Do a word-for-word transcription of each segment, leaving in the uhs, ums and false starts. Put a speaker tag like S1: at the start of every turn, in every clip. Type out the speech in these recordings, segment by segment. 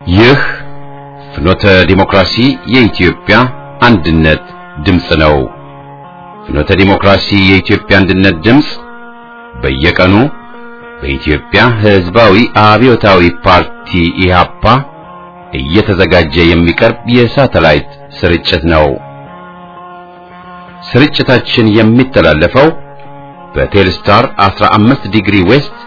S1: ይህ ፍኖተ ዲሞክራሲ የኢትዮጵያ አንድነት ድምጽ ነው። ፍኖተ ዲሞክራሲ የኢትዮጵያ አንድነት ድምጽ በየቀኑ በኢትዮጵያ ሕዝባዊ አብዮታዊ ፓርቲ ኢህአፓ እየተዘጋጀ የሚቀርብ የሳተላይት ስርጭት ነው። ስርጭታችን የሚተላለፈው በቴልስታር አስራ አምስት ዲግሪ ዌስት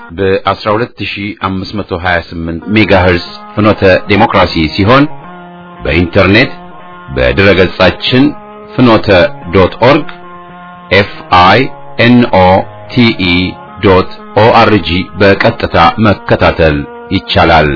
S1: በ12528 ሜጋሄርዝ ፍኖተ ዲሞክራሲ ሲሆን በኢንተርኔት በድረ ገጻችን ፍኖተ ዶት ኦርግ ኤፍ አይ ኤን ኦ ቲ ኢ ዶት ኦ አር ጂ በቀጥታ መከታተል ይቻላል።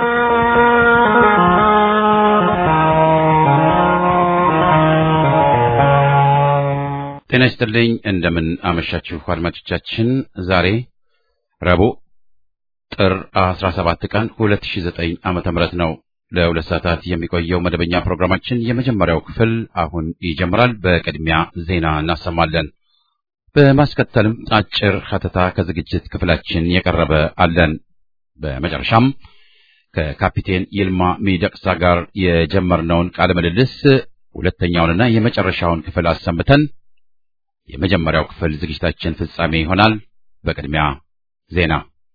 S1: ጤና ይስጥልኝ። እንደምን አመሻችሁ አድማጮቻችን። ዛሬ ረቡዕ ጥር አስራ ሰባት ቀን ሁለት ሺህ ዘጠኝ ዓመተ ምህረት ነው። ለሁለት ሰዓታት የሚቆየው መደበኛ ፕሮግራማችን የመጀመሪያው ክፍል አሁን ይጀምራል። በቅድሚያ ዜና እናሰማለን። በማስከተልም አጭር ሀተታ ከዝግጅት ክፍላችን የቀረበ አለን። በመጨረሻም ከካፒቴን ይልማ ሚደቅሳ ጋር የጀመርነውን ቃለ ምልልስ ሁለተኛውንና የመጨረሻውን ክፍል አሰምተን የመጀመሪያው ክፍል ዝግጅታችን ፍጻሜ ይሆናል። በቅድሚያ ዜና።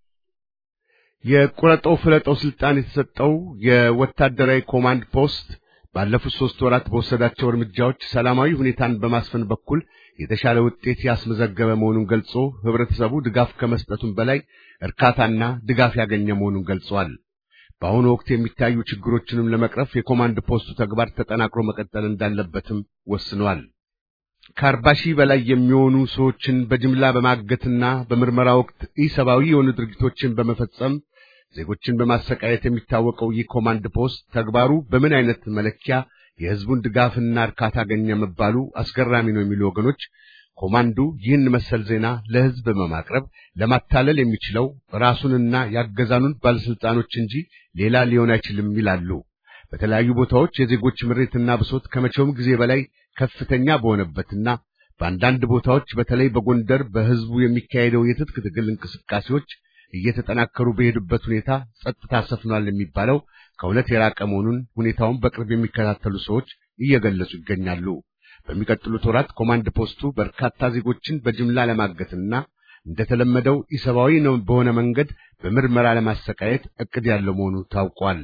S2: የቁረጦ ፍለጦው ስልጣን የተሰጠው የወታደራዊ ኮማንድ ፖስት ባለፉት ሶስት ወራት በወሰዳቸው እርምጃዎች ሰላማዊ ሁኔታን በማስፈን በኩል የተሻለ ውጤት ያስመዘገበ መሆኑን ገልጾ ህብረተሰቡ ድጋፍ ከመስጠቱም በላይ እርካታና ድጋፍ ያገኘ መሆኑን ገልጿል። በአሁኑ ወቅት የሚታዩ ችግሮችንም ለመቅረፍ የኮማንድ ፖስቱ ተግባር ተጠናክሮ መቀጠል እንዳለበትም ወስኗል። ከአርባ ሺህ በላይ የሚሆኑ ሰዎችን በጅምላ በማገትና በምርመራ ወቅት ኢሰብአዊ የሆኑ ድርጊቶችን በመፈጸም ዜጎችን በማሰቃየት የሚታወቀው ይህ ኮማንድ ፖስት ተግባሩ በምን አይነት መለኪያ የህዝቡን ድጋፍና እርካታ አገኘ መባሉ አስገራሚ ነው የሚሉ ወገኖች ኮማንዱ ይህን መሰል ዜና ለህዝብ በማቅረብ ለማታለል የሚችለው ራሱንና ያገዛኑን ባለስልጣኖች እንጂ ሌላ ሊሆን አይችልም ይላሉ። በተለያዩ ቦታዎች የዜጎች ምሬትና ብሶት ከመቼውም ጊዜ በላይ ከፍተኛ በሆነበትና በአንዳንድ ቦታዎች በተለይ በጎንደር በህዝቡ የሚካሄደው የትጥቅ ትግል እንቅስቃሴዎች እየተጠናከሩ በሄዱበት ሁኔታ ጸጥታ ሰፍኗል የሚባለው ከእውነት የራቀ መሆኑን ሁኔታውን በቅርብ የሚከታተሉ ሰዎች እየገለጹ ይገኛሉ። በሚቀጥሉት ወራት ኮማንድ ፖስቱ በርካታ ዜጎችን በጅምላ ለማገትና እንደተለመደው ኢሰብአዊ ነው በሆነ መንገድ በምርመራ ለማሰቃየት እቅድ ያለው መሆኑ ታውቋል።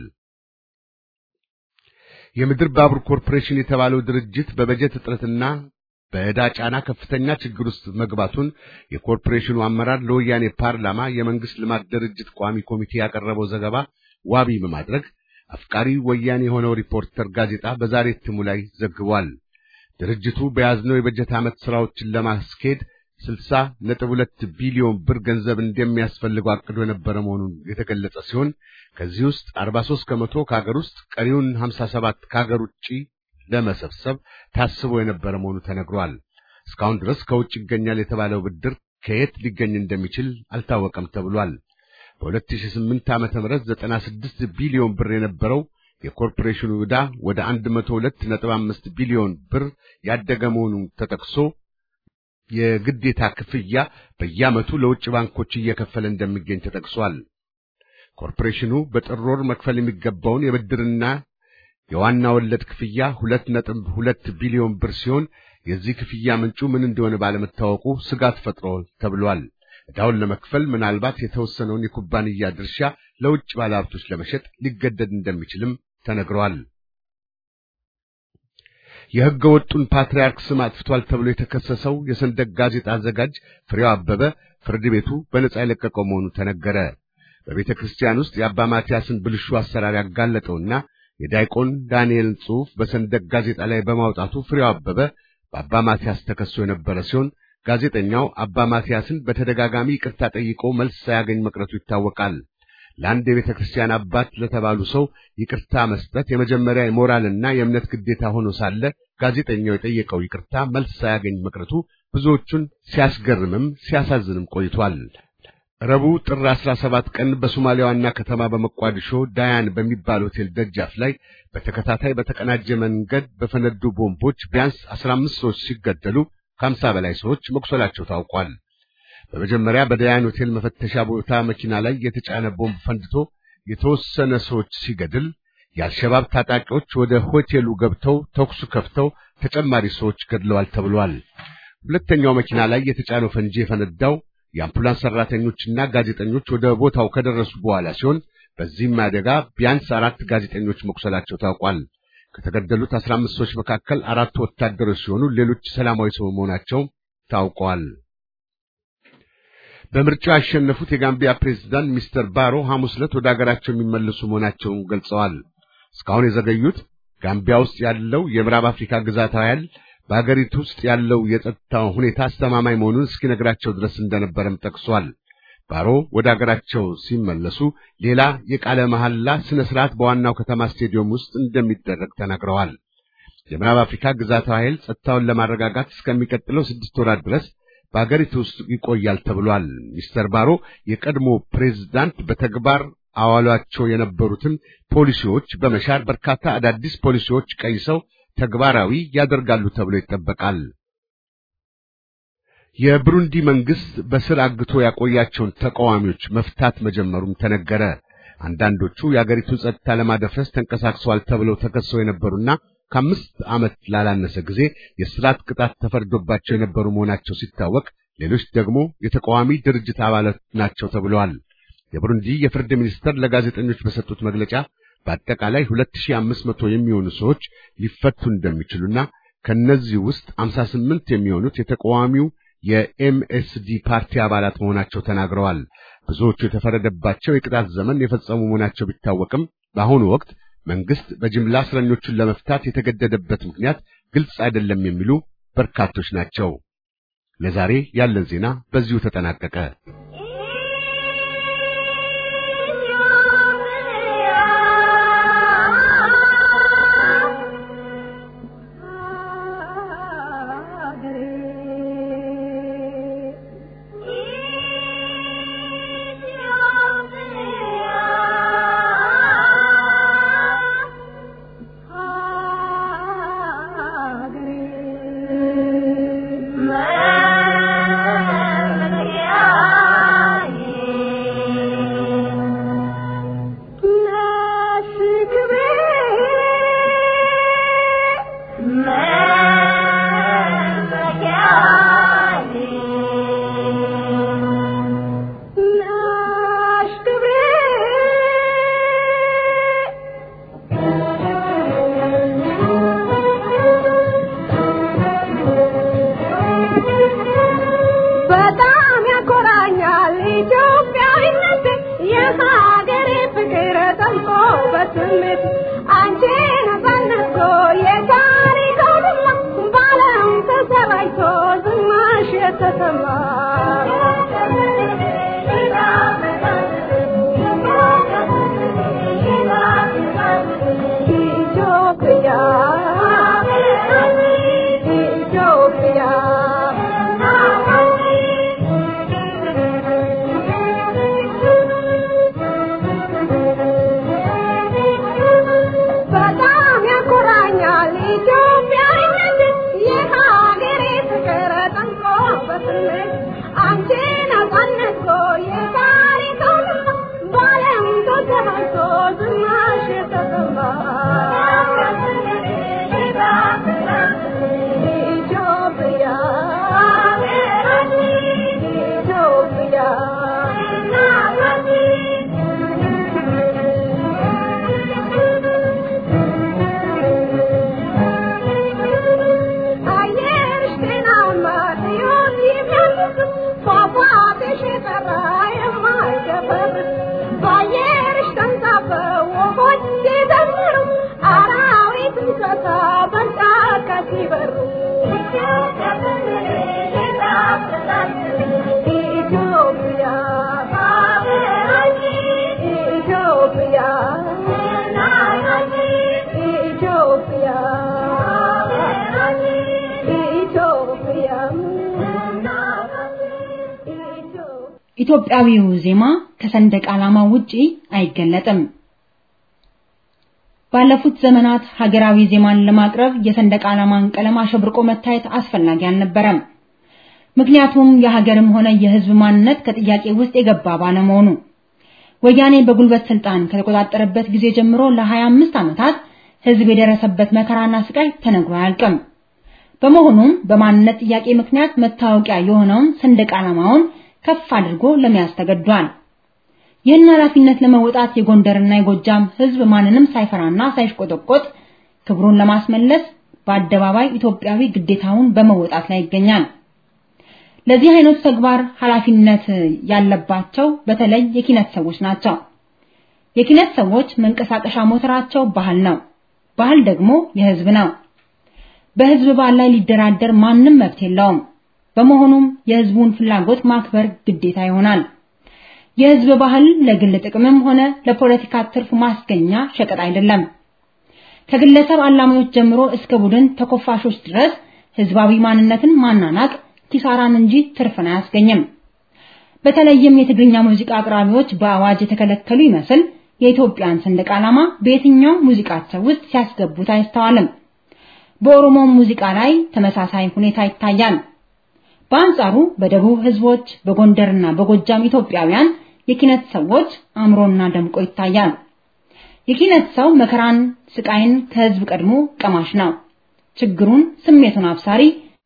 S2: የምድር ባቡር ኮርፖሬሽን የተባለው ድርጅት በበጀት እጥረትና በዕዳ ጫና ከፍተኛ ችግር ውስጥ መግባቱን የኮርፖሬሽኑ አመራር ለወያኔ ፓርላማ የመንግስት ልማት ድርጅት ቋሚ ኮሚቴ ያቀረበው ዘገባ ዋቢ በማድረግ አፍቃሪ ወያኔ የሆነው ሪፖርተር ጋዜጣ በዛሬ እትሙ ላይ ዘግቧል። ድርጅቱ በያዝነው የበጀት ዓመት ስራዎችን ለማስኬድ ስልሳ ነጥብ ሁለት ቢሊዮን ብር ገንዘብ እንደሚያስፈልገው አቅዶ የነበረ መሆኑን የተገለጸ ሲሆን ከዚህ ውስጥ አርባ ሦስት ከመቶ ከሀገር ውስጥ ቀሪውን ሀምሳ ሰባት ከሀገር ውጪ ለመሰብሰብ ታስቦ የነበረ መሆኑ ተነግሯል። እስካሁን ድረስ ከውጭ ይገኛል የተባለው ብድር ከየት ሊገኝ እንደሚችል አልታወቀም ተብሏል። በሁለት ሺህ ስምንት ዓመተ ምህረት ዘጠና ስድስት ቢሊዮን ብር የነበረው የኮርፖሬሽኑ ዕዳ ወደ መቶ ሁለት ነጥብ አምስት ቢሊዮን ብር ያደገ መሆኑን ተጠቅሶ የግዴታ ክፍያ በየዓመቱ ለውጭ ባንኮች እየከፈለ እንደሚገኝ ተጠቅሷል። ኮርፖሬሽኑ በጥር ወር መክፈል የሚገባውን የብድርና የዋና ወለድ ክፍያ ሁለት ነጥብ ሁለት ቢሊዮን ብር ሲሆን የዚህ ክፍያ ምንጩ ምን እንደሆነ ባለመታወቁ ስጋት ፈጥሯል ተብሏል። ዕዳውን ለመክፈል ምናልባት የተወሰነውን የኩባንያ ድርሻ ለውጭ ባለሀብቶች ለመሸጥ ሊገደድ እንደሚችልም ተነግሯል። የሕገ ወጡን ፓትርያርክ ስም አጥፍቷል ተብሎ የተከሰሰው የሰንደቅ ጋዜጣ አዘጋጅ ፍሬው አበበ ፍርድ ቤቱ በነጻ የለቀቀው መሆኑ ተነገረ። በቤተ ክርስቲያን ውስጥ የአባ ማቲያስን ብልሹ አሰራር ያጋለጠውና የዳይቆን ዳንኤልን ጽሑፍ በሰንደቅ ጋዜጣ ላይ በማውጣቱ ፍሬው አበበ በአባ ማቲያስ ተከሶ የነበረ ሲሆን ጋዜጠኛው አባ ማቲያስን በተደጋጋሚ ይቅርታ ጠይቆ መልስ ሳያገኝ መቅረቱ ይታወቃል። ለአንድ የቤተ ክርስቲያን አባት ለተባሉ ሰው ይቅርታ መስጠት የመጀመሪያ የሞራልና የእምነት ግዴታ ሆኖ ሳለ ጋዜጠኛው የጠየቀው ይቅርታ መልስ ሳያገኝ መቅረቱ ብዙዎቹን ሲያስገርምም ሲያሳዝንም ቆይቷል። ረቡዕ ጥር አስራ ሰባት ቀን በሶማሊያ ዋና ከተማ በመቋዲሾ ዳያን በሚባል ሆቴል ደጃፍ ላይ በተከታታይ በተቀናጀ መንገድ በፈነዱ ቦምቦች ቢያንስ አስራ አምስት ሰዎች ሲገደሉ ከሀምሳ በላይ ሰዎች መቁሰላቸው ታውቋል። በመጀመሪያ በዳያን ሆቴል መፈተሻ ቦታ መኪና ላይ የተጫነ ቦምብ ፈንድቶ የተወሰነ ሰዎች ሲገድል የአልሸባብ ታጣቂዎች ወደ ሆቴሉ ገብተው ተኩስ ከፍተው ተጨማሪ ሰዎች ገድለዋል ተብሏል። ሁለተኛው መኪና ላይ የተጫነው ፈንጂ የፈነዳው የአምቡላንስ ሰራተኞችና ጋዜጠኞች ወደ ቦታው ከደረሱ በኋላ ሲሆን በዚህም አደጋ ቢያንስ አራት ጋዜጠኞች መቁሰላቸው ታውቋል። ከተገደሉት አስራ አምስት ሰዎች መካከል አራቱ ወታደሮች ሲሆኑ ሌሎች ሰላማዊ ሰው መሆናቸው ታውቋል። በምርጫው ያሸነፉት የጋምቢያ ፕሬዝዳንት ሚስተር ባሮ ሐሙስ ዕለት ወደ አገራቸው የሚመለሱ መሆናቸውን ገልጸዋል። እስካሁን የዘገዩት ጋምቢያ ውስጥ ያለው የምዕራብ አፍሪካ ግዛታዊ ኃይል በአገሪቱ ውስጥ ያለው የጸጥታ ሁኔታ አስተማማኝ መሆኑን እስኪነግራቸው ድረስ እንደነበረም ጠቅሷል። ባሮ ወደ አገራቸው ሲመለሱ ሌላ የቃለ መሐላ ስነ ስርዓት በዋናው ከተማ ስቴዲየም ውስጥ እንደሚደረግ ተናግረዋል። የምዕራብ አፍሪካ ግዛታዊ ኃይል ጸጥታውን ለማረጋጋት እስከሚቀጥለው ስድስት ወራት ድረስ በአገሪቱ ውስጥ ይቆያል ተብሏል። ሚስተር ባሮ የቀድሞ ፕሬዝዳንት በተግባር አዋሏቸው የነበሩትን ፖሊሲዎች በመሻር በርካታ አዳዲስ ፖሊሲዎች ቀይሰው ተግባራዊ ያደርጋሉ ተብሎ ይጠበቃል። የብሩንዲ መንግስት በስር አግቶ ያቆያቸውን ተቃዋሚዎች መፍታት መጀመሩም ተነገረ። አንዳንዶቹ የአገሪቱ ጸጥታ ለማደፍረስ ተንቀሳቅሰዋል ተብለው ተከሰው የነበሩና ከአምስት ዓመት ላላነሰ ጊዜ የእስራት ቅጣት ተፈርዶባቸው የነበሩ መሆናቸው ሲታወቅ፣ ሌሎች ደግሞ የተቃዋሚ ድርጅት አባላት ናቸው ተብለዋል። የብሩንዲ የፍርድ ሚኒስተር ለጋዜጠኞች በሰጡት መግለጫ በአጠቃላይ ሁለት ሺህ አምስት መቶ የሚሆኑ ሰዎች ሊፈቱ እንደሚችሉና ከነዚህ ውስጥ ሃምሳ ስምንት የሚሆኑት የተቃዋሚው የኤምኤስዲ ፓርቲ አባላት መሆናቸው ተናግረዋል። ብዙዎቹ የተፈረደባቸው የቅጣት ዘመን የፈጸሙ መሆናቸው ቢታወቅም በአሁኑ ወቅት መንግስት በጅምላ እስረኞቹን ለመፍታት የተገደደበት ምክንያት ግልጽ አይደለም የሚሉ በርካቶች ናቸው። ለዛሬ ያለን ዜና በዚሁ ተጠናቀቀ።
S3: ኢትዮጵያዊው ዜማ ከሰንደቅ ዓላማ ውጪ አይገለጥም። ባለፉት ዘመናት ሀገራዊ ዜማን ለማቅረብ የሰንደቅ ዓላማን ቀለም አሸብርቆ መታየት አስፈላጊ አልነበረም። ምክንያቱም የሀገርም ሆነ የሕዝብ ማንነት ከጥያቄ ውስጥ የገባ ባለመሆኑ ወያኔ በጉልበት ስልጣን ከተቆጣጠረበት ጊዜ ጀምሮ ለ25 ዓመታት ህዝብ የደረሰበት መከራና ስቃይ ተነግሮ አያልቅም። በመሆኑም በማንነት ጥያቄ ምክንያት መታወቂያ የሆነውን ሰንደቅ ዓላማውን ከፍ አድርጎ ለመያዝ ተገዷል። ይህን ኃላፊነት ለመወጣት የጎንደርና የጎጃም ህዝብ ማንንም ሳይፈራና ሳይሽቆጠቆጥ ክብሩን ለማስመለስ በአደባባይ ኢትዮጵያዊ ግዴታውን በመወጣት ላይ ይገኛል። ለዚህ አይነት ተግባር ኃላፊነት ያለባቸው በተለይ የኪነት ሰዎች ናቸው። የኪነት ሰዎች መንቀሳቀሻ ሞተራቸው ባህል ነው። ባህል ደግሞ የህዝብ ነው። በህዝብ ባህል ላይ ሊደራደር ማንም መብት የለውም። በመሆኑም የህዝቡን ፍላጎት ማክበር ግዴታ ይሆናል። የህዝብ ባህል ለግል ጥቅምም ሆነ ለፖለቲካ ትርፍ ማስገኛ ሸቀጥ አይደለም። ከግለሰብ አላሚዎች ጀምሮ እስከ ቡድን ተኮፋሾች ድረስ ህዝባዊ ማንነትን ማናናቅ ኪሳራን እንጂ ትርፍን አያስገኝም። በተለይም የትግርኛ ሙዚቃ አቅራቢዎች በአዋጅ የተከለከሉ ይመስል የኢትዮጵያን ሰንደቅ ዓላማ በየትኛው ሙዚቃቸው ውስጥ ሲያስገቡት አይስተዋልም። በኦሮሞ ሙዚቃ ላይ ተመሳሳይ ሁኔታ ይታያል። በአንጻሩ በደቡብ ህዝቦች በጎንደርና በጎጃም ኢትዮጵያውያን የኪነት ሰዎች አምሮና ደምቆ ይታያል። የኪነት ሰው መከራን ስቃይን ከህዝብ ቀድሞ ቀማሽ ነው። ችግሩን ስሜቱን አብሳሪ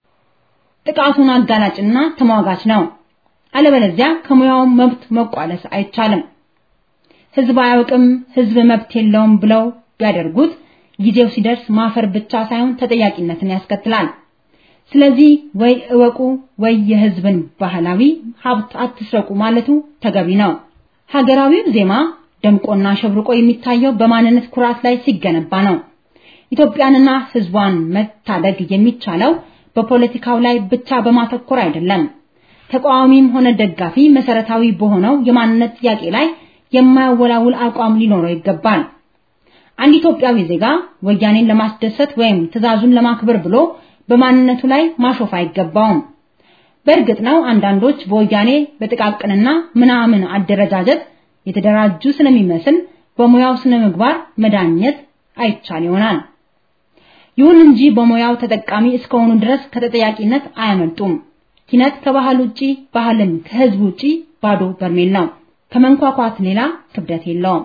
S3: ጥቃቱን አጋላጭና ተሟጋች ነው። አለበለዚያ ከሙያው መብት መቋለስ አይቻልም። ህዝብ አያውቅም ህዝብ መብት የለውም ብለው ቢያደርጉት ጊዜው ሲደርስ ማፈር ብቻ ሳይሆን ተጠያቂነትን ያስከትላል። ስለዚህ ወይ እወቁ ወይ የህዝብን ባህላዊ ሀብት አትስረቁ ማለቱ ተገቢ ነው። ሀገራዊው ዜማ ደምቆና ሸብርቆ የሚታየው በማንነት ኩራት ላይ ሲገነባ ነው። ኢትዮጵያንና ህዝቧን መታደግ የሚቻለው በፖለቲካው ላይ ብቻ በማተኮር አይደለም። ተቃዋሚም ሆነ ደጋፊ መሰረታዊ በሆነው የማንነት ጥያቄ ላይ የማያወላውል አቋም ሊኖረው ይገባል። አንድ ኢትዮጵያዊ ዜጋ ወያኔን ለማስደሰት ወይም ትዕዛዙን ለማክበር ብሎ በማንነቱ ላይ ማሾፍ አይገባውም። በእርግጥ ነው አንዳንዶች በወያኔ በጥቃቅንና ምናምን አደረጃጀት የተደራጁ ስለሚመስል በሙያው ስነ ምግባር መዳኘት አይቻል ይሆናል። ይሁን እንጂ በሙያው ተጠቃሚ እስከሆኑ ድረስ ከተጠያቂነት አያመልጡም። ኪነት ከባህል ውጪ ባህልም ከህዝብ ውጪ ባዶ በርሜል ነው። ከመንኳኳት ሌላ ክብደት የለውም።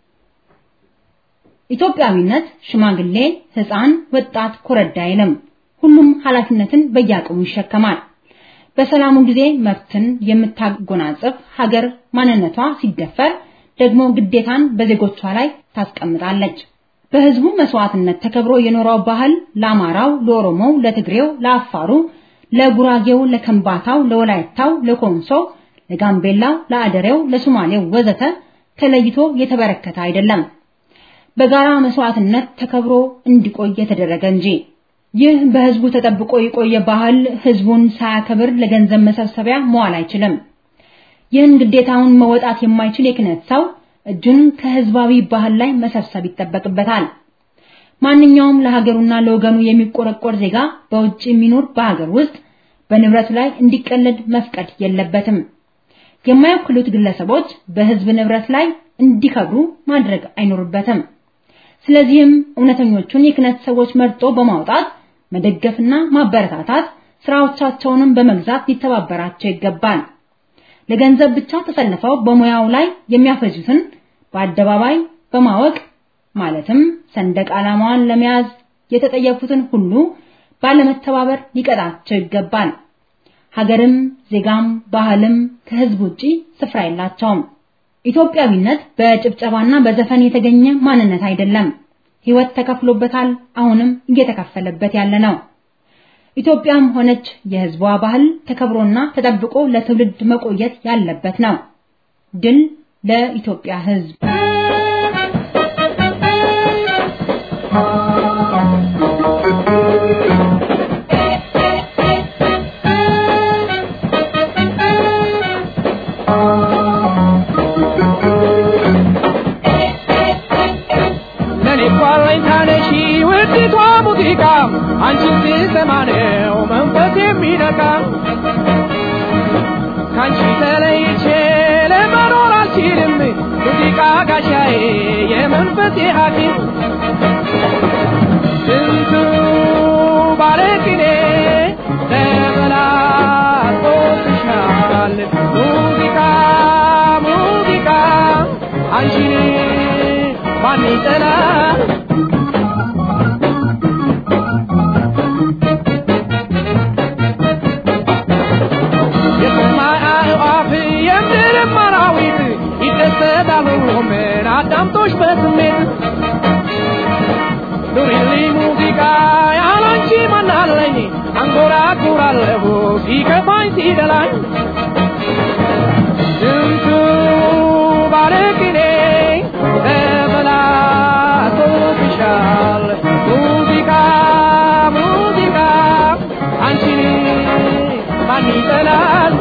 S3: ኢትዮጵያዊነት ሽማግሌ፣ ህፃን፣ ወጣት፣ ኮረዳ አይልም። ሁሉም ኃላፊነትን በያቅሙ ይሸከማል። በሰላሙ ጊዜ መብትን የምታጎናጽፍ ሀገር ማንነቷ ሲደፈር ደግሞ ግዴታን በዜጎቿ ላይ ታስቀምጣለች። በህዝቡ መስዋዕትነት ተከብሮ የኖረው ባህል ለአማራው፣ ለኦሮሞው፣ ለትግሬው፣ ለአፋሩ፣ ለጉራጌው፣ ለከምባታው፣ ለወላይታው፣ ለኮንሶው፣ ለጋምቤላው፣ ለአደሬው፣ ለሶማሌው ወዘተ ተለይቶ የተበረከተ አይደለም። በጋራ መስዋዕትነት ተከብሮ እንዲቆይ የተደረገ እንጂ ይህ በህዝቡ ተጠብቆ የቆየ ባህል ህዝቡን ሳያከብር ለገንዘብ መሰብሰቢያ መዋል አይችልም። ይህን ግዴታውን መወጣት የማይችል የክነት ሰው እጁን ከህዝባዊ ባህል ላይ መሰብሰብ ይጠበቅበታል። ማንኛውም ለሀገሩና ለወገኑ የሚቆረቆር ዜጋ በውጭ የሚኖር በሀገር ውስጥ በንብረቱ ላይ እንዲቀለድ መፍቀድ የለበትም። የማይወክሉት ግለሰቦች በህዝብ ንብረት ላይ እንዲከብሩ ማድረግ አይኖርበትም። ስለዚህም እውነተኞቹን የክነት ሰዎች መርጦ በማውጣት መደገፍና ማበረታታት ስራዎቻቸውንም በመግዛት ሊተባበራቸው ይገባል። ለገንዘብ ብቻ ተሰልፈው በሙያው ላይ የሚያፈጁትን በአደባባይ በማወቅ ማለትም ሰንደቅ ዓላማዋን ለመያዝ የተጠየፉትን ሁሉ ባለመተባበር ሊቀጣቸው ይገባል። ሀገርም ዜጋም ባህልም ከህዝብ ውጪ ስፍራ የላቸውም። ኢትዮጵያዊነት በጭብጨባና በዘፈን የተገኘ ማንነት አይደለም። ህይወት ተከፍሎበታል፣ አሁንም እየተከፈለበት ያለ ነው። ኢትዮጵያም ሆነች የህዝቧ ባህል ተከብሮና ተጠብቆ ለትውልድ መቆየት ያለበት ነው። ድል ለኢትዮጵያ ህዝብ!
S4: አንቺ ዘማኔው መንፈስ የሚነካ ካንቺ ተለይቼ ለመኖር አልችልም። ሙዚቃ ጋሻዬ የመንፈሴ ሐኪም ስንቱ ባለቅኔ ተበላሽቶብሻል። ሙዚቃ ሙዚቃ ማን ይጠላል የሰማይ አዕዋፍ የምድር አራዊት ይደሰታሉ ምን አዳምጦሽ በስሜት ኑሪልኝ ሙዚቃ ያላንቺ ማናለኝ አንጎራጉራለሁ ሲከፋኝ ሲደላኝ ስንቱ ባለቅኔ ተበላሽቶብሻል ሙዚቃ ሙዚቃ አንቺን ማን ይጠላል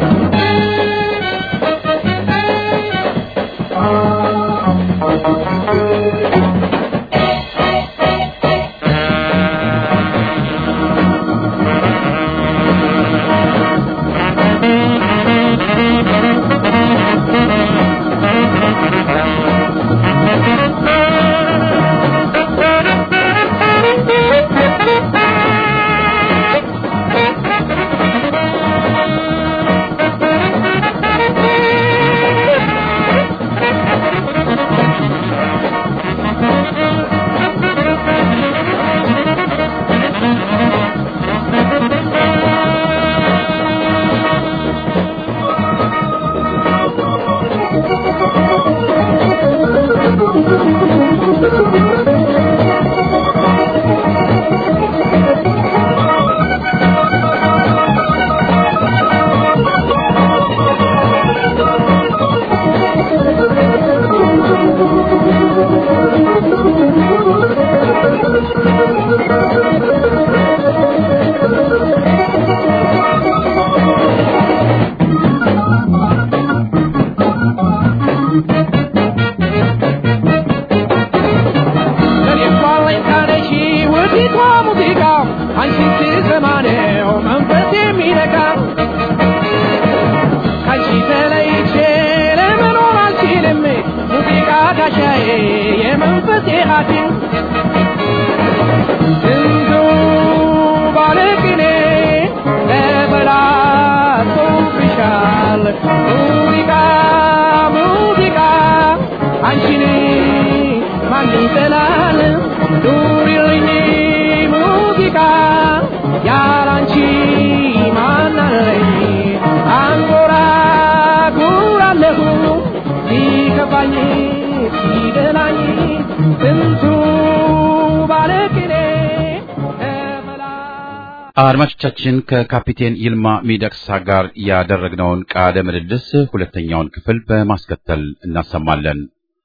S1: አድማጮቻችን ከካፒቴን ይልማ ሚደቅሳ ጋር ያደረግነውን ቃለ ምልልስ ሁለተኛውን ክፍል በማስከተል እናሰማለን።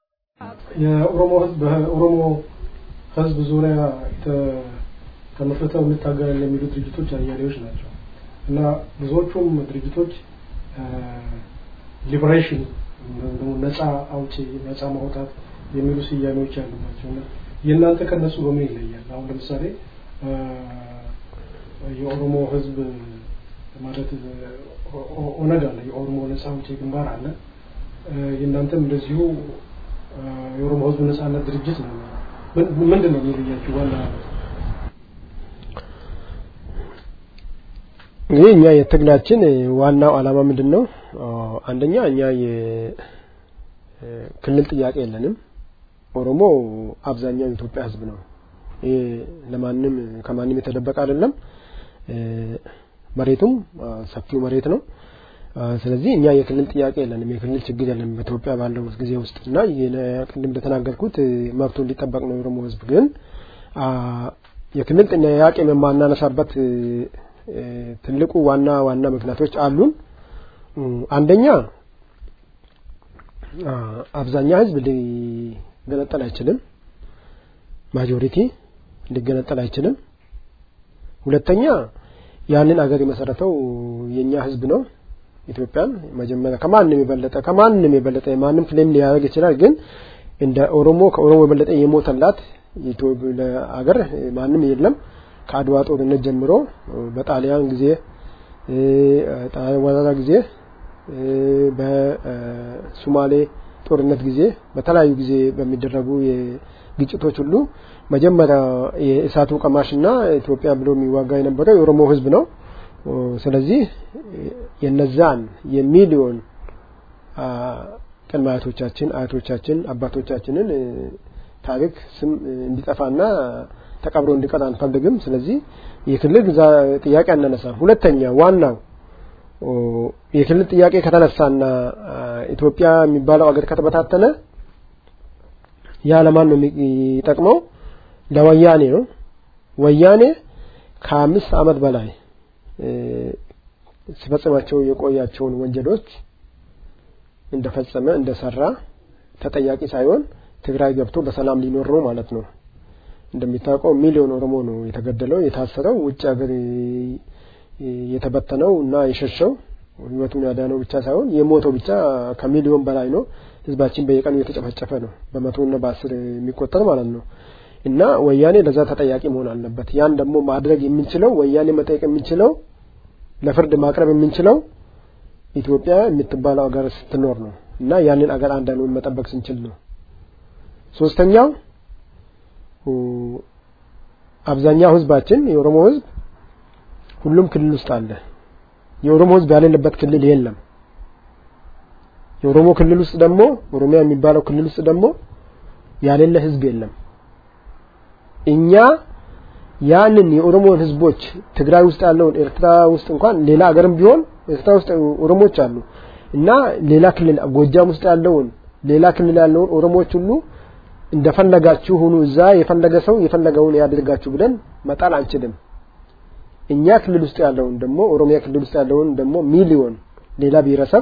S5: የኦሮሞ ህዝብ በኦሮሞ ህዝብ ዙሪያ ተመፈተው እንታገላለን የሚሉ ድርጅቶች አያሌዎች ናቸው እና ብዙዎቹም ድርጅቶች ሊበሬሽን ነው ነፃ አውጪ ነፃ ማውጣት የሚሉ ስያሜዎች ያሉባቸውና የእናንተ ከነሱ በምን ይለያል? አሁን ለምሳሌ የኦሮሞ ህዝብ ማለት ኦነግ አለ የኦሮሞ ነፃ አውጪ ግንባር አለ የእናንተም እንደዚሁ የኦሮሞ ህዝብ ነፃነት ድርጅት ነው ምንድነው የሚለያችሁ ዋና
S6: እኛ የትግላችን ዋናው ዓላማ ምንድነው አንደኛ እኛ የክልል ጥያቄ የለንም ኦሮሞ አብዛኛው የኢትዮጵያ ህዝብ ነው ይሄ ለማንም ከማንም የተደበቀ አይደለም መሬቱም ሰፊው መሬት ነው ስለዚህ እኛ የክልል ጥያቄ የለንም የክልል ችግር የለም በኢትዮጵያ ባለው ጊዜ ውስጥና የቅድም እንደተናገርኩት መብቱ እንዲጠበቅ ነው የኦሮሞ ህዝብ ግን የክልል ጥያቄ የማናነሳበት ትልቁ ዋና ዋና ምክንያቶች አሉን አንደኛ አብዛኛው ህዝብ ሊገነጠል አይችልም ማጆሪቲ ሊገነጠል አይችልም ሁለተኛ ያንን አገር የመሰረተው የኛ ህዝብ ነው ኢትዮጵያን መጀመሪያ ከማንም የበለጠ ከማንም የበለጠ ማንም ክሌም ሊያደርግ ይችላል ግን እንደ ኦሮሞ ከኦሮሞ የበለጠ የሞተላት የኢትዮጵያ አገር ማንም የለም ከአድዋ ጦርነት ጀምሮ በጣሊያን ጊዜ ጣሊያን ወራራ ጊዜ በሶማሌ ጦርነት ጊዜ በተለያዩ ጊዜ በሚደረጉ የግጭቶች ሁሉ መጀመሪያ የእሳቱ ቀማሽና ኢትዮጵያ ብሎ የሚዋጋ የነበረው የኦሮሞ ህዝብ ነው ስለዚህ የነዛን የሚሊዮን ቀድማያቶቻችን አያቶቻችን አባቶቻችንን ታሪክ ስም እንዲጠፋና ተቀብሮ እንዲቀር አንፈልግም ስለዚህ የክልል ጥያቄ አነሳን ሁለተኛ ዋናው የክልል ጥያቄ ከተነሳና ኢትዮጵያ የሚባለው አገር ከተበታተነ ያለማን ነው የሚጠቅመው ለወያኔ ነው ወያኔ ከአምስት አመት በላይ ሲፈጽማቸው የቆያቸውን ወንጀሎች እንደፈጸመ እንደሰራ ተጠያቂ ሳይሆን ትግራይ ገብቶ በሰላም ሊኖር ነው ማለት ነው እንደሚታወቀው ሚሊዮን ኦሮሞ ነው የተገደለው የታሰረው ውጭ ሀገር የተበተነው እና የሸሸው ህይወቱን ያዳነው ብቻ ሳይሆን የሞተው ብቻ ከሚሊዮን በላይ ነው ህዝባችን በየቀኑ የተጨፈጨፈ ነው በመቶና በአስር የሚቆጠር ማለት ነው እና ወያኔ ለዛ ተጠያቂ መሆን አለበት ያን ደግሞ ማድረግ የምንችለው ወያኔ መጠየቅ የምንችለው ለፍርድ ማቅረብ የምንችለው ኢትዮጵያ የምትባለው ሀገር ስትኖር ነው እና ያንን ሀገር አንዳንዱን መጠበቅ ስንችል ነው ሶስተኛው አብዛኛው ህዝባችን የኦሮሞ ህዝብ ሁሉም ክልል ውስጥ አለ የኦሮሞ ህዝብ ያለበት ክልል የለም የኦሮሞ ክልል ውስጥ ደግሞ ኦሮሚያ የሚባለው ክልል ውስጥ ደግሞ ያለለ ህዝብ የለም እኛ ያንን የኦሮሞ ህዝቦች ትግራይ ውስጥ ያለው ኤርትራ ውስጥ እንኳን ሌላ ሀገርም ቢሆን ኤርትራ ውስጥ ኦሮሞዎች አሉ እና ሌላ ክልል ጎጃም ውስጥ ያለውን ሌላ ክልል ያለውን ኦሮሞዎች ሁሉ እንደፈለጋችሁ ሆኑ እዛ የፈለገ ሰው የፈለገውን ያድርጋችሁ ብለን መጣል አንችልም እኛ ክልል ውስጥ ያለውን ደግሞ ኦሮሚያ ክልል ውስጥ ያለውን ደግሞ ሚሊዮን ሌላ ብሔረሰብ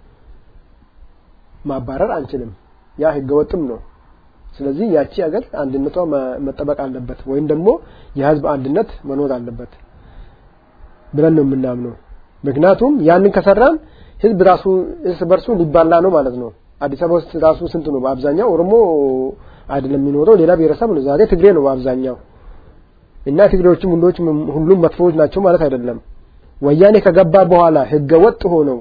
S6: ማባረር አንችልም ያ ህገወጥም ነው ስለዚህ ያቺ ሀገር አንድነቷ መጠበቅ አለበት ወይም ደግሞ የህዝብ አንድነት መኖር አለበት ብለን ነው የምናምነው ምክንያቱም ያንን ከሰራን ህዝብ ራሱ እርስ በርሱ ሊባላ ነው ማለት ነው አዲስ አበባ ውስጥ ራሱ ስንት ነው በአብዛኛው ኦሮሞ አይደለም የሚኖረው ሌላ ብሔረሰብ ነው ዛሬ ትግሬ ነው በአብዛኛው እና ትግሬዎችም ሁሉም ሁሉም መጥፎች ናቸው ማለት አይደለም ወያኔ ከገባ በኋላ ህገወጥ ሆነው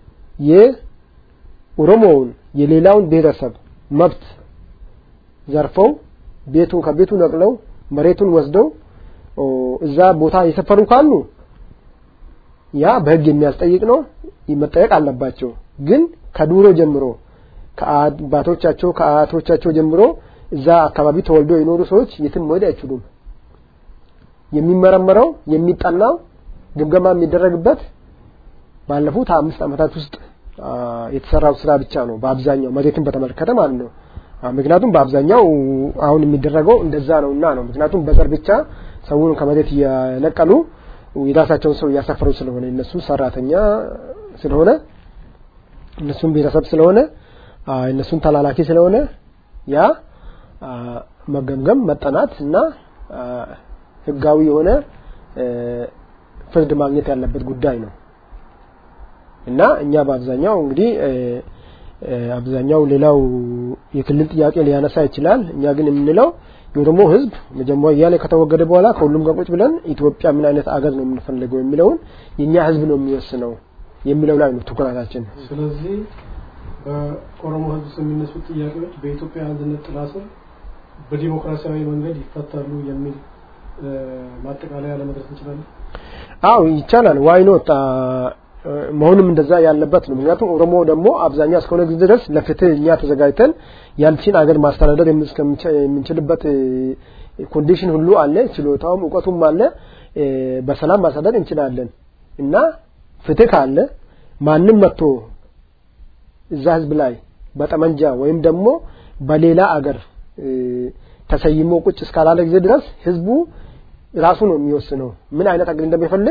S6: የኦሮሞውን የሌላውን ብሔረሰብ መብት ዘርፈው ቤቱን ከቤቱ ነቅለው መሬቱን ወስደው እዛ ቦታ የሰፈሩ ካሉ ያ በህግ የሚያስጠይቅ ነው ይመጠየቅ አለባቸው ግን ከዱሮ ጀምሮ ከአባቶቻቸው ከአያቶቻቸው ጀምሮ እዛ አካባቢ ተወልዶ የኖሩ ሰዎች የትም ወደ አይችሉም የሚመረመረው የሚጣናው ግምገማ የሚደረግበት ባለፉት አምስት አመታት ውስጥ የተሰራው ስራ ብቻ ነው በአብዛኛው መሬትን በተመለከተ ማለት ነው ምክንያቱም በአብዛኛው አሁን የሚደረገው እንደዛ ነውና ነው ምክንያቱም በዘር ብቻ ሰውን ከመሬት ያነቀሉ የራሳቸውን ሰው ያሰፈሩ ስለሆነ እነሱ ሰራተኛ ስለሆነ እነሱም ብሔረሰብ ስለሆነ እነሱን ተላላኪ ስለሆነ ያ መገምገም መጠናትና ህጋዊ የሆነ ፍርድ ማግኘት ያለበት ጉዳይ ነው እና እኛ በአብዛኛው እንግዲህ አብዛኛው ሌላው የክልል ጥያቄ ሊያነሳ ይችላል እኛ ግን የምንለው የኦሮሞ ህዝብ መጀመሪያ ያለ ከተወገደ በኋላ ከሁሉም ጋር ቁጭ ብለን ኢትዮጵያ ምን አይነት አገር ነው የምንፈልገው የሚለውን የኛ ህዝብ ነው የሚወስነው የሚለው ላይ ነው ትኩረታችን
S5: ስለዚህ በኦሮሞ ህዝብ የሚነሱ ጥያቄዎች በኢትዮጵያ አንድነት ጥላ ስር በዲሞክራሲያዊ መንገድ ይፈታሉ የሚል ማጠቃለያ ለመድረስ እንችላለን
S6: አው ይቻላል ዋይ ኖት መሆንም እንደዛ ያለበት ነው ምክንያቱም ኦሮሞ ደግሞ አብዛኛው እስከሆነ ጊዜ ድረስ ለፍትህኛ ተዘጋጅተን ያንቺን አገር ማስተዳደር የምንችልበት ኮንዲሽን ሁሉ አለ ችሎታውም ዕውቀቱም አለ በሰላም ማስተዳደር እንችላለን እና ፍትህ ካለ ማንንም መጥቶ እዛ ህዝብ ላይ በጠመንጃ ወይም ደግሞ በሌላ አገር ተሰይሞ ቁጭ እስካላለ ጊዜ ድረስ ህዝቡ ራሱ ነው የሚወስነው ምን አይነት አገር እንደሚፈልግ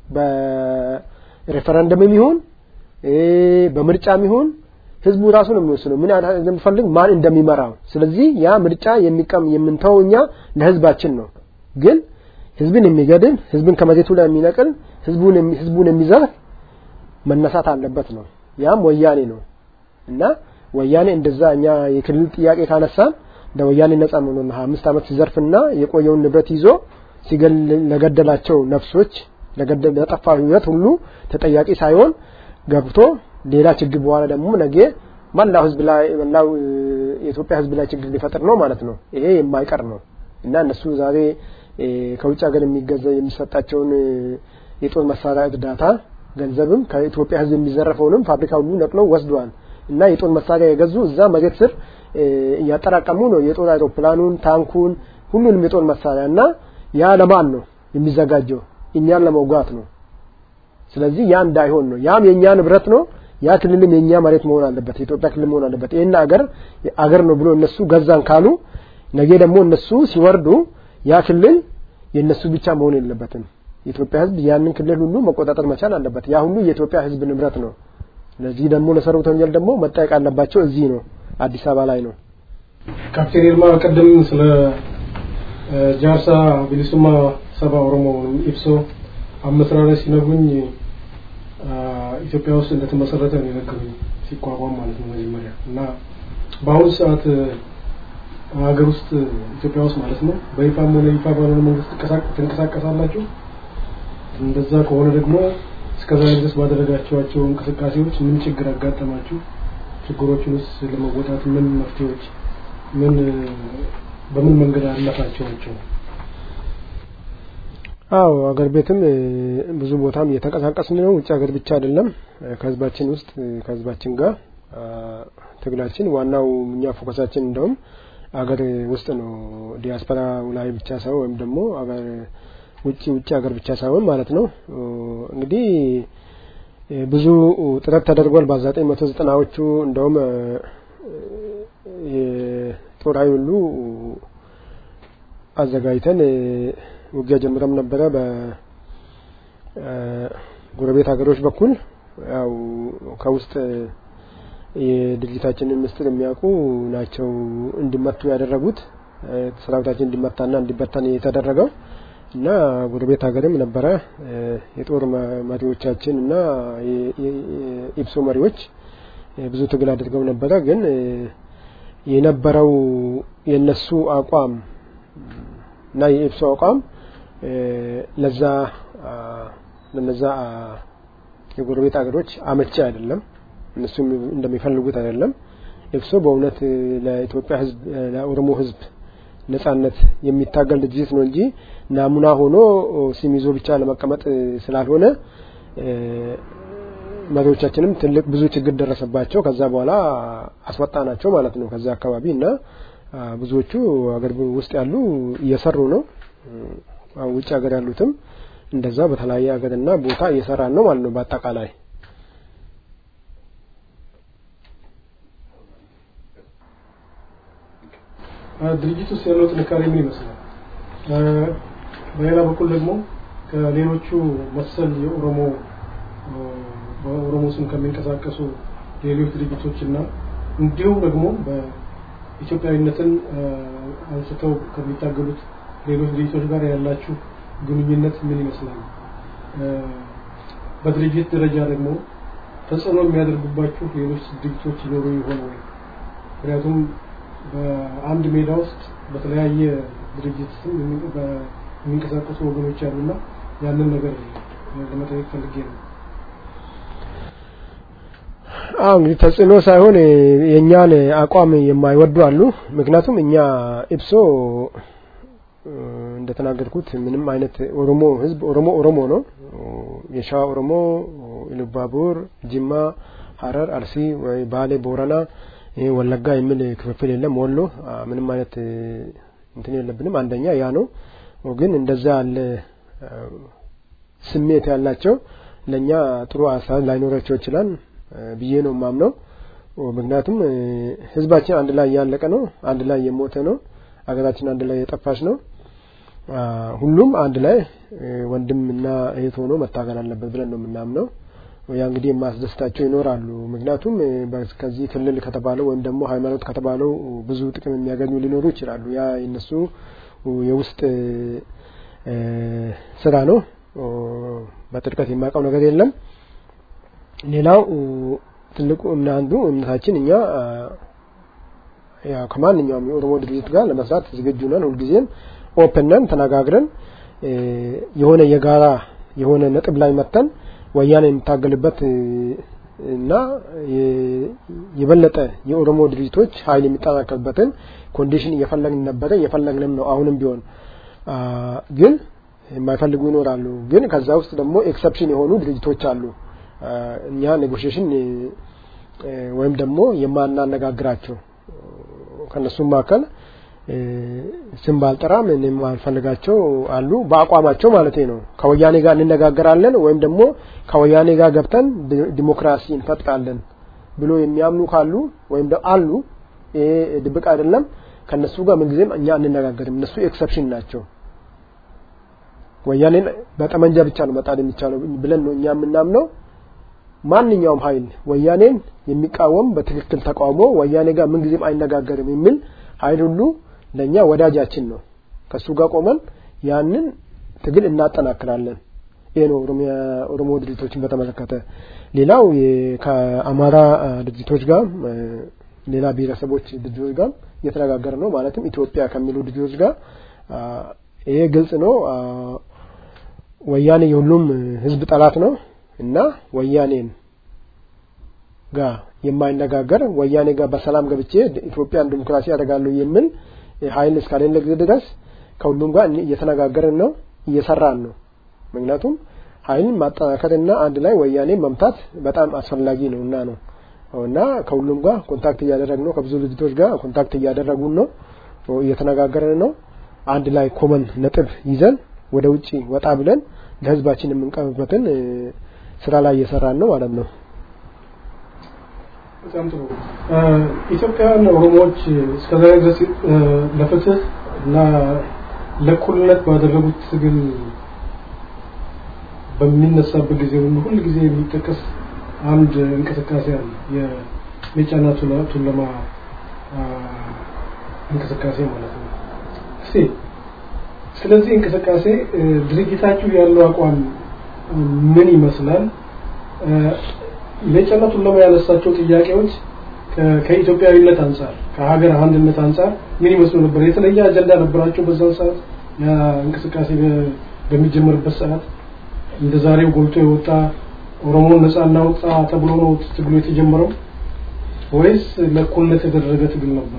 S6: በሬፈረንደም ይሁን በምርጫም ይሁን ህዝቡ ራሱ ነው የሚወስነው ምን አይነት እንደሚፈልግ ማን እንደሚመራው ስለዚህ ያ ምርጫ የሚቀም የምንተውኛ ለህዝባችን ነው ግን ህዝብን የሚገድል ህዝብን ከመሬቱ ላይ የሚነቅል ህዝቡን ህዝቡን የሚዘርፍ መነሳት አለበት ነው ያም ወያኔ ነው እና ወያኔ እንደዛኛ የክልል ጥያቄ ካነሳን ለወያኔ ነፃ ነው አምስት አመት ሲዘርፍና የቆየውን ንብረት ይዞ ሲገል ለገደላቸው ነፍሶች ለገደለ ለጠፋው ህይወት ሁሉ ተጠያቂ ሳይሆን ገብቶ ሌላ ችግር በኋላ ደግሞ ነገ ማላው ህዝብ ላይ ማላው የኢትዮጵያ ህዝብ ላይ ችግር ሊፈጥር ነው ማለት ነው ይሄ የማይቀር ነው እና እነሱ ዛሬ ከውጭ ሀገር የሚገዛ የሚሰጣቸውን የጦር መሳሪያ እርዳታ ገንዘብም ከኢትዮጵያ ህዝብ የሚዘረፈውንም ፋብሪካው ሁሉ ነቅለው ወስደዋል እና የጦር መሳሪያ የገዙ እዛ መሬት ስር ያጠራቀሙ ነው የጦር አይሮፕላኑን ታንኩን ሁሉንም የጦር መሳሪያና ያ ለማን ነው የሚዘጋጀው እኛን ለመውጋት ነው ስለዚህ ያ እንዳይሆን ነው ያም የኛ ንብረት ነው ያ ክልልም የኛ መሬት መሆን አለበት የኢትዮጵያ ክልል መሆን አለበት ይሄን አገር አገር ነው ብሎ እነሱ ገዛን ካሉ ነገ ደግሞ እነሱ ሲወርዱ ያ ክልል የነሱ ብቻ መሆን የለበትም የኢትዮጵያ ህዝብ ያንን ክልል ሁሉ መቆጣጠር መቻል አለበት ያ ሁሉ የኢትዮጵያ ህዝብ ንብረት ነው ለዚህ ደግሞ ለሰሩት ወንጀል ደግሞ መጠየቅ አለባቸው እዚህ ነው አዲስ አበባ ላይ ነው
S5: ካፕቴን ይልማ ቀደም ስለ ጃርሳ ቢሊሱማ ሰባ ኦሮሞ ኢፕሶ አመስራረ ሲነጉኝ ኢትዮጵያ ውስጥ እንደተመሰረተ ነው የነገሩኝ ሲቋቋም ማለት ነው መጀመሪያ እና በአሁኑ ሰዓት ሀገር ውስጥ ኢትዮጵያ ውስጥ ማለት ነው በይፋም ሆነ ይፋ ባልሆነ መንግስት ተንቀሳቀሳላችሁ እንደዛ ከሆነ ደግሞ እስከዛሬ ድረስ ባደረጋችኋቸው እንቅስቃሴዎች ምን ችግር አጋጠማችሁ ችግሮቹንስ ለመወጣት ምን መፍትሄዎች ምን በምን መንገድ አለፋችኋቸው
S6: አው አገር ቤትም ብዙ ቦታም እየተንቀሳቀስን ነው ውጭ ሀገር ብቻ አይደለም ከህዝባችን ውስጥ ከህዝባችን ጋር ትግላችን ዋናው እኛ ፎከሳችን እንደውም አገር ውስጥ ነው ዲያስፖራ ላይ ብቻ ሳይሆን ወይም ደግሞ አገር ውጪ ውጪ አገር ብቻ ሳይሆን ማለት ነው እንግዲህ ብዙ ጥረት ተደርጓል በ1990ዎቹ እንደውም የጦር ኃይሉ አዘጋጅተን ውጊያ ጀምረም ነበር በጎረቤት ሀገሮች በኩል ያው ከውስጥ የድርጅታችንን ምስጢር የሚያውቁ ናቸው እንዲመቱ ያደረጉት ሰራዊታችን እንዲመታና እንዲበተን የተደረገው እና ጎረቤት ሀገርም ነበር የጦር መሪዎቻችን እና የኢፕሶ መሪዎች ብዙ ትግል አድርገው ነበር ግን የነበረው የነሱ አቋም እና የኢፕሶ አቋም ለዛ ለነዛ የጎረቤት ሀገሮች አመቺ አይደለም እነሱ እንደሚፈልጉት አይደለም ኢፕሶ በእውነት ለኢትዮጵያ ህዝብ ለኦሮሞ ህዝብ ነጻነት የሚታገል ድርጅት ነው እንጂ ናሙና ሆኖ ሲሚዞ ብቻ ለመቀመጥ ስላልሆነ መሪዎቻችንም ትልቅ ብዙ ችግር ደረሰባቸው ከዛ በኋላ አስወጣናቸው ማለት ነው ከዛ አካባቢና ብዙዎቹ አገር ውስጥ ያሉ እየሰሩ ነው ውጭ ሀገር ያሉትም እንደዛ በተለያየ ሀገርና ቦታ እየሰራን ነው ማለት ነው በአጠቃላይ
S5: ድርጅቱ ሲያለው ጥንካሬ ምን ይመስላል በሌላ በኩል ደግሞ ከሌሎቹ መሰል የኦሮሞ በኦሮሞ ስም ከሚንቀሳቀሱ ሌሎች ድርጅቶችና እንዲሁም ደግሞ በኢትዮጵያዊነትን አንስተው ከሚታገሉት ሌሎች ድርጅቶች ጋር ያላችሁ ግንኙነት ምን ይመስላል በድርጅት ደረጃ ደግሞ ተጽዕኖ የሚያደርጉባችሁ ሌሎች ድርጅቶች ይኖሩ ይሆን ወይ ምክንያቱም በአንድ ሜዳ ውስጥ በተለያየ ድርጅት ስም የሚንቀሳቀሱ ወገኖች አሉና ያንን ነገር ለመጠየቅ ፈልጌ ነው
S6: አው እንግዲህ ተጽዕኖ ሳይሆን የኛን አቋም የማይወዱ አሉ ምክንያቱም እኛ ኢፕሶ እንደተናገርኩት ምንም አይነት ኦሮሞ ህዝብ ኦሮሞ ኦሮሞ ነው የሻዋ ኦሮሞ ኢሉባቡር ጂማ ሐረር አርሲ ወይ ባሌ ቦረና ወለጋ የሚል ክፍፍል የለም ወሎ ምንም አይነት እንትን የለብንም አንደኛ ያ ነው ግን እንደዛ አለ ስሜት ያላቸው ለኛ ጥሩ አሳብ ላይኖራቸው ይችላል ብዬ ነው ማምነው ምክንያቱም ህዝባችን አንድ ላይ ያለቀ ነው አንድ ላይ የሞተ ነው አገራችን አንድ ላይ የጠፋች ነው ሁሉም አንድ ላይ ወንድምና እህት ሆኖ መታገል አለበት ብለን ነው የምናምነው ያ እንግዲህ ማስደስታቸው ይኖራሉ ምክንያቱም ከዚህ ክልል ከተባለው ወይም ደግሞ ሃይማኖት ከተባለው ብዙ ጥቅም የሚያገኙ ሊኖሩ ይችላሉ ያ የነሱ የውስጥ ስራ ነው በጥልቀት የማቀው ነገር የለም ሌላው ትልቁ እናንዱ እምነታችን እኛ ያ ከማንኛውም የኦሮሞ ድርጅት ጋር ለመስራት ዝግጁ ነን ሁልጊዜም ኦፕን ነን ተነጋግረን የሆነ የጋራ የሆነ ነጥብ ላይ መተን ወያኔ የሚታገልበት እና የበለጠ የኦሮሞ ድርጅቶች ኃይል የሚጣጣከበትን ኮንዲሽን እየፈለግን ነበር እየፈለግንም ነው አሁንም ቢሆን ግን የማይፈልጉ ይኖራሉ ግን ከዛ ውስጥ ደግሞ ኤክሰፕሽን የሆኑ ድርጅቶች አሉ እኛ ኔጎሺዬሽን ወይም ደግሞ የማናነጋግራቸው ከነሱ ማከል ስም ባልጠራም እኔም አልፈልጋቸው አሉ በአቋማቸው ማለት ነው ከወያኔ ጋር እንነጋገራለን ወይም ደግሞ ከወያኔ ጋር ገብተን ዲሞክራሲ እንፈጥራለን ብሎ የሚያምኑ ካሉ ወይም ደግሞ አሉ ይሄ ድብቅ አይደለም ከነሱ ጋር ምን ጊዜም እኛ እንነጋገርም እነሱ ኤክሰፕሽን ናቸው ወያኔ በጠመንጃ ብቻ ነው መጣድ የሚቻለው ብለን ነው እኛ የምናምነው ማንኛውም ኃይል ወያኔን የሚቃወም በትክክል ተቃውሞ ወያኔ ጋር ምን ጊዜም አይነጋገርም የሚል ኃይል ሁሉ ለኛ ወዳጃችን ነው ከሱ ጋር ቆመን ያንን ትግል እናጠናክራለን ይሄ ነው ኦሮሚያ ኦሮሞ ድርጅቶችን በተመለከተ ሌላው ከአማራ ድርጅቶች ጋር ሌላ ብሔረሰቦች ድርጅቶች ጋር እየተነጋገረ ነው ማለትም ኢትዮጵያ ከሚሉ ድርጅቶች ጋር ይሄ ግልጽ ነው ወያኔ የሁሉም ህዝብ ጠላት ነው እና ወያኔን ጋር የማይነጋገር ወያኔ ጋር በሰላም ገብቼ ኢትዮጵያን ዲሞክራሲ ያደርጋሉ የሚል ኃይል እስካለለ ድረስ ከሁሉም ጋር እየተነጋገርን ነው እየሰራን ነው ምክንያቱም ኃይልን ማጠናከርና አንድ ላይ ወያኔ መምታት በጣም አስፈላጊ ነውና ነው እና ከሁሉም ጋር ኮንታክት እያደረግን ነው ከብዙ ድርጅቶች ጋር ኮንታክት እያደረጉን ነው እየተነጋገርን ነው አንድ ላይ ኮመን ነጥብ ይዘን ወደ ውጪ ወጣ ብለን ለህዝባችን የምንቀርብበትን ስራ ላይ እየሰራን ነው ማለት ነው
S5: በጣም ጥሩ ኢትዮጵያውያን ኦሮሞዎች እስከዛሬ ድረስ ለፍትህ እና ለእኩልነት ባደረጉት ትግል በሚነሳበት ጊዜ ሁሉ ጊዜ የሚጠቀስ አንድ እንቅስቃሴ አለ የሜጫና ቱለማ እንቅስቃሴ ማለት ነው እስቲ ስለዚህ እንቅስቃሴ ድርጅታችሁ ያለው አቋም ምን ይመስላል ሜጫና ቱለማ ያነሳቸው ጥያቄዎች ከኢትዮጵያዊነት አንፃር ከሀገር አንድነት አንፃር ምን ይመስሉ ነበር የተለየ አጀንዳ ነበራቸው በዛው ሰዓት ያ እንቅስቃሴ በሚጀምርበት ሰዓት እንደዛሬው ጎልቶ የወጣ ኦሮሞን ነፃ እናውጣ ተብሎ ነው ትግሉ የተጀመረው ወይስ ለእኩልነት የተደረገ ትግል ነበር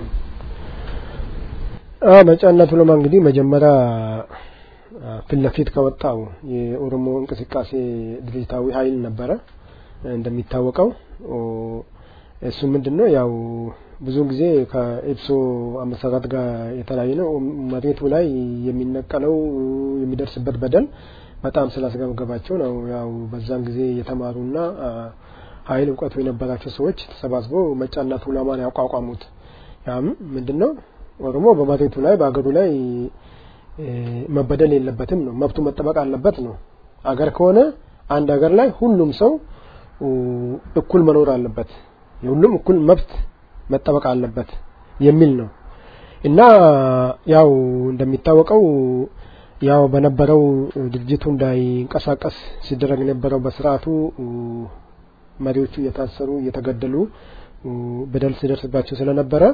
S6: አ ሜጫና ቱለማ እንግዲህ መጀመሪያ ፍለፊት ከወጣው የኦሮሞ እንቅስቃሴ ድርጅታዊ ኃይል ነበረ እንደሚታወቀው እሱ ምንድነው ያው ብዙ ጊዜ ከኤፕሶ አመሰራት ጋር የተለያየ ነው መሬቱ ላይ የሚነቀለው የሚደርስበት በደል በጣም ስላስገበገባቸው ነው ያው በዛን ጊዜ የተማሩና ኃይል ዕውቀቱ የነበራቸው ሰዎች ተሰባስበው ሜጫና ቱለማን ያቋቋሙት ያም ምንድነው ኦሮሞ በመሬቱ ላይ በአገሩ ላይ መበደል የለበትም ነው መብቱ መጠበቅ አለበት ነው አገር ከሆነ አንድ አገር ላይ ሁሉም ሰው እኩል መኖር አለበት የሁሉም እኩል መብት መጠበቅ አለበት የሚል ነው እና ያው እንደሚታወቀው ያው በነበረው ድርጅቱ እንዳይንቀሳቀስ ሲደረግ የነበረው በስርዓቱ መሪዎቹ እየታሰሩ እየተገደሉ በደል ሲደርስባቸው ስለነበረ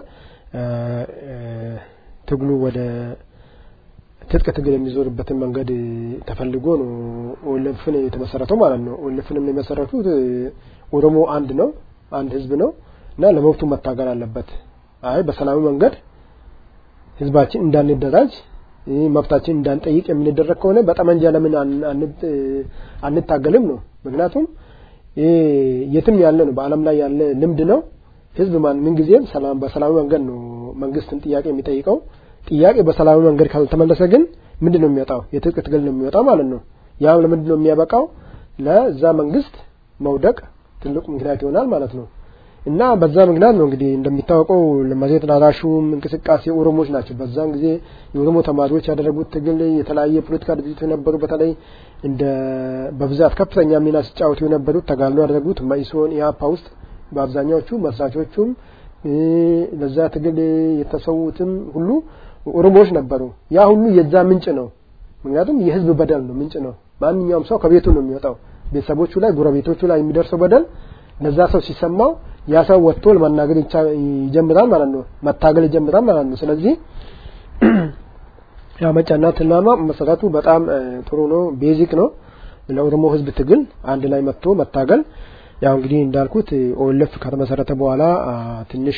S6: ትግሉ ወደ ትጥቅ ትግል የሚዞርበትን መንገድ ተፈልጎ ነው ኦኤልኤፍን የተመሰረተው ማለት ነው ኦኤልኤፍንም የመሰረቱት ኦሮሞ አንድ ነው አንድ ህዝብ ነው እና ለመብቱ መታገል አለበት አይ በሰላማዊ መንገድ ህዝባችን እንዳንደራጅ መብታችን እንዳንጠይቅ የምንደረግ ከሆነ በጠመንጃ ለምን አንታገልም ነው ምክንያቱም የትም ያለ ነው በአለም ላይ ያለ ልምድ ነው ህዝብ ማን ምን ጊዜም ሰላም በሰላማዊ መንገድ ነው መንግስትን ጥያቄ የሚጠይቀው ጥያቄ በሰላማዊ መንገድ ካልተመለሰ ግን ምንድነው የሚያጣው የትጥቅ ትግል ነው የሚያጣው ማለት ነው ያው ለምንድነው የሚያበቃው ለዛ መንግስት መውደቅ ትልቁ ምክንያት ይሆናል ማለት ነው እና በዛ ምክንያት ነው እንግዲህ እንደሚታወቀው ለማዘት ላራሹም እንቅስቃሴ ኦሮሞዎች ናቸው በዛን ጊዜ የኦሮሞ ተማሪዎች ያደረጉት ትግል የተለያየ ፖለቲካ ድርጅቶች ነበሩ በተለይ እንደ በብዛት ከፍተኛ ሚና ሲጫወቱ የነበሩት ተጋድሎ ያደረጉት ማይሶን ያፓ ውስጥ በአብዛኛዎቹ መስራቾቹም ለዛ ትግል የተሰውቱም ሁሉ ኦሮሞዎች ነበሩ ያ ሁሉ የዛ ምንጭ ነው ምክንያቱም የህዝብ በደል ነው ምንጭ ነው ማንኛውም ሰው ከቤቱ ነው የሚወጣው ቤተሰቦቹ ላይ ጎረቤቶቹ ላይ የሚደርሰው በደል ለዛ ሰው ሲሰማው ያ ሰው ወጥቶ ለማናገር ይጀምራል ማለት ነው መታገል ይጀምራል ማለት ነው ስለዚህ ያ ሜጫና ቱለማ መሰረቱ በጣም ጥሩ ነው ቤዚክ ነው ለኦሮሞ ህዝብ ትግል አንድ ላይ መጥቶ መታገል ያው እንግዲህ እንዳልኩት ኦኤልኤፍ ከተመሰረተ በኋላ ትንሽ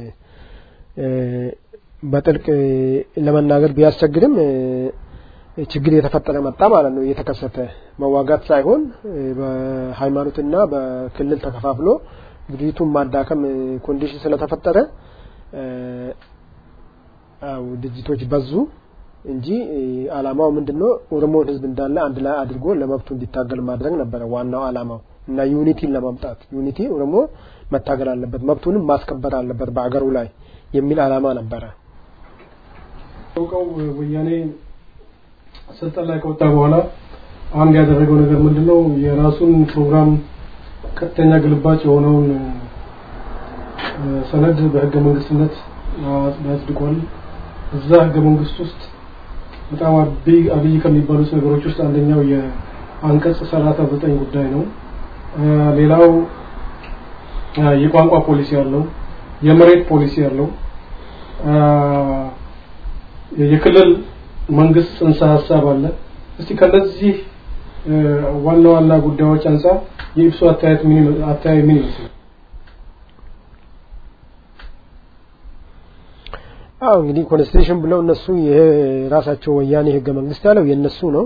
S6: በጥልቅ ለመናገር ቢያስቸግርም ችግር የተፈጠረ መጣ ማለት ነው የተከሰተ መዋጋት ሳይሆን በሃይማኖትና በክልል ተከፋፍሎ ድርጅቱን ማዳከም ኮንዲሽን ስለተፈጠረ አው ድርጅቶች በዙ እንጂ አላማው ምንድነው ኦሮሞን ህዝብ እንዳለ አንድ ላይ አድርጎ ለመብቱ እንዲታገል ማድረግ ነበር ዋናው አላማው እና ዩኒቲን ለማምጣት ዩኒቲ ኦሮሞ መታገል አለበት መብቱንም ማስከበር አለበት በአገሩ ላይ የሚል አላማ ነበር
S5: ወቀው ወያኔ ስልጣን ላይ ከወጣ በኋላ አንድ ያደረገው ነገር ምንድነው የራሱን ፕሮግራም ከተኛ ግልባጭ የሆነውን ሰነድ በህገ መንግስትነት አጽድቋል እዛ ህገ መንግስት ውስጥ በጣም አብይ አብይ ከሚባሉት ነገሮች ውስጥ አንደኛው የአንቀጽ ሰላሳ ዘጠኝ ጉዳይ ነው ሌላው የቋንቋ ፖሊሲ ያለው የመሬት ፖሊሲ ያለው የክልል መንግስት ጽንሰ ሐሳብ አለ እስቲ ከነዚህ ዋና ዋና ጉዳዮች አንፃር የኢፕሶ አታየት ምን አታየ ምን ይመስላል
S6: አው እንግዲህ ኮንስቲቱሽን ብለው እነሱ የራሳቸው ወያኔ ህገ መንግስት ያለው የነሱ ነው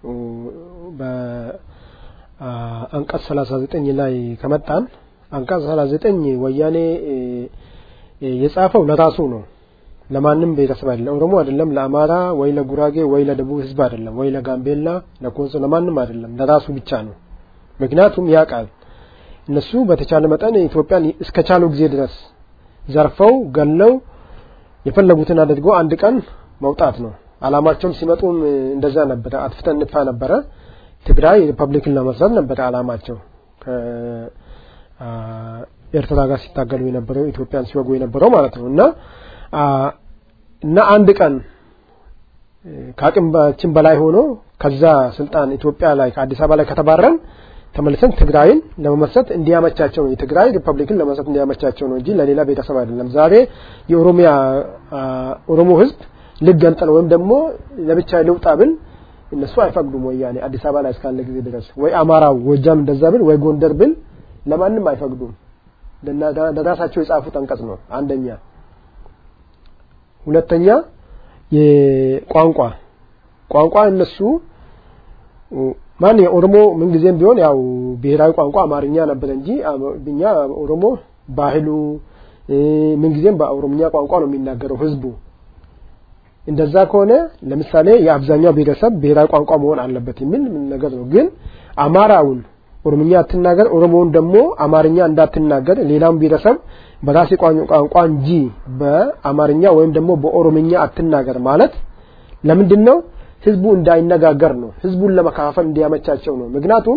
S6: በአንቀጽ ሰላሳ ዘጠኝ ላይ ከመጣን አንቀጽ ሰላሳ ዘጠኝ ወያኔ የጻፈው ለራሱ ነው ለማንም ቤተሰብ አይደለም ኦሮሞ አይደለም ለአማራ ወይ ለጉራጌ ወይ ለደቡብ ህዝብ አይደለም ወይ ለጋምቤላ ለኮንሶ ለማንም አይደለም ለራሱ ብቻ ነው ምክንያቱም ያቃል እነሱ በተቻለ መጠን ኢትዮጵያን እስከቻለው ጊዜ ድረስ ዘርፈው ገለው የፈለጉትን አድርጎ አንድ ቀን መውጣት ነው አላማቸው ሲመጡም እንደዛ ነበር አጥፍተን ንፋ ነበር ትግራይ ሪፐብሊክን ለመስራት ነበር አላማቸው ከኤርትራ ጋር ሲታገሉ የነበረው ኢትዮጵያን ሲወጉ የነበረው ማለት ነው እና እና አንድ ቀን ካቅምባችን በላይ ሆኖ ከዛ ስልጣን ኢትዮጵያ ላይ ከአዲስ አበባ ላይ ከተባረን ተመልሰን ትግራይን ለመመስረት እንዲያመቻቸው ነው የትግራይ ሪፐብሊክን ለመመስረት እንዲያመቻቸው ነው እንጂ ለሌላ ቤተሰብ አይደለም ዛሬ የኦሮሚያ ኦሮሞ ህዝብ ልገንጠል ወይም ደግሞ ለብቻ ልውጣ ብል እነሱ አይፈቅዱም ወያኔ አዲስ አበባ ላይ እስካለ ጊዜ ድረስ ወይ አማራው ወጃም እንደዛ ብል ወይ ጎንደር ብል ለማንም አይፈቅዱም ለራሳቸው የጻፉት አንቀጽ ነው አንደኛ ሁለተኛ የቋንቋ ቋንቋ እነሱ ማን የኦሮሞ ምን ጊዜም ቢሆን ያው ብሔራዊ ቋንቋ አማርኛ ነበር እንጂ እኛ ኦሮሞ ባህሉ ምን ጊዜም በኦሮምኛ ቋንቋ ነው የሚናገረው ህዝቡ እንደዛ ከሆነ ለምሳሌ የአብዛኛው ብሔረሰብ ብሔራዊ ቋንቋ መሆን አለበት የሚል ነገር ነው ግን አማራውን ኦሮምኛ አትናገር ኦሮሞውን ደግሞ አማርኛ እንዳትናገር ሌላም ብሔረሰብ በራሴ ቋንቋ እንጂ በአማርኛ ወይም ደግሞ በኦሮምኛ አትናገር ማለት ለምንድነው ህዝቡ እንዳይነጋገር ነው ህዝቡን ለመካፈል እንዲያመቻቸው ነው ምክንያቱም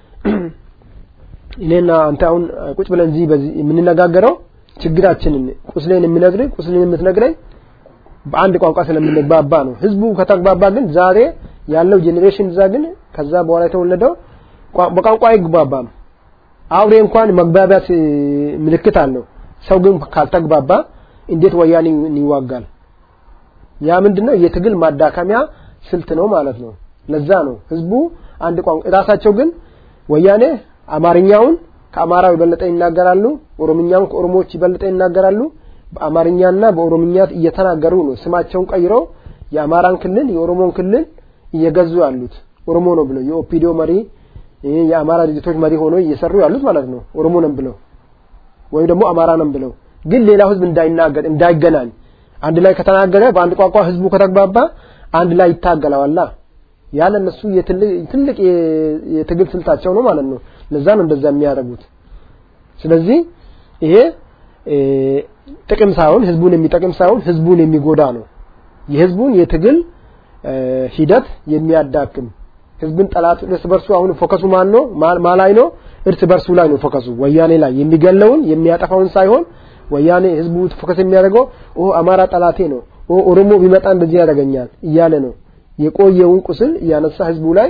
S6: እኔና አንተ አሁን ቁጭ ብለን እዚህ በዚህ የምንነጋገረው ችግራችንን ቁስሌን የሚነግረኝ ቁስሌን የምትነግረኝ በአንድ ቋንቋ ስለምንግባባ ነው ህዝቡ ከተግባባ ግን ዛሬ ያለው ጄኔሬሽን ዛ ግን ከዛ በኋላ የተወለደው በቋንቋ አይግባባም አውሬ እንኳን መግባባት ምልክት አለው ሰው ግን ካልተግባባ እንዴት ወያኔ ይዋጋል ያ ምንድነው የትግል ማዳከሚያ ስልት ነው ማለት ነው ለዛ ነው ህዝቡ አንድ ቋንቋ ራሳቸው ግን ወያኔ አማርኛውን ከአማራው ይበልጥ ይናገራሉ ኦሮምኛውን ከኦሮሞዎች ይበልጥ ይናገራሉ በአማርኛና በኦሮምኛ እየተናገሩ ነው ስማቸውን ቀይረው የአማራን ክልል የኦሮሞን ክልል እየገዙ ያሉት ኦሮሞ ነው ብለው የኦፒዲዮ መሪ የአማራ ድርጅቶች መሪ ሆኖ እየሰሩ ያሉት ማለት ነው ኦሮሞ ነን ብለው ወይ ደግሞ አማራ ነን ብለው ግን ሌላው ህዝብ እንዳይናገር እንዳይገናኝ አንድ ላይ ከተናገረ በአንድ ቋንቋ ህዝቡ ከተግባባ አንድ ላይ ይታገላል ያለ እነሱ የትልቅ የትግል ስልታቸው ነው ማለት ነው ለዛ ነው እንደዛ የሚያደርጉት ስለዚህ ይሄ ጥቅም ሳይሆን ህዝቡን የሚጠቅም ሳይሆን ህዝቡን የሚጎዳ ነው የህዝቡን የትግል ሂደት የሚያዳክም ህዝብን ጠላት እርስ በርሱ አሁን ፎከሱ ማን ነው ማላይ ነው እርስ በርሱ ላይ ነው ፎከሱ ወያኔ ላይ የሚገለውን የሚያጠፋውን ሳይሆን ወያኔ ህዝቡ ፎከስ የሚያደርገው ኦ አማራ ጠላቴ ነው ኦ ኦሮሞ ቢመጣ እንደዚህ ያደርገኛል እያለ ነው የቆየውን ቁስል ያነሳ ህዝቡ ላይ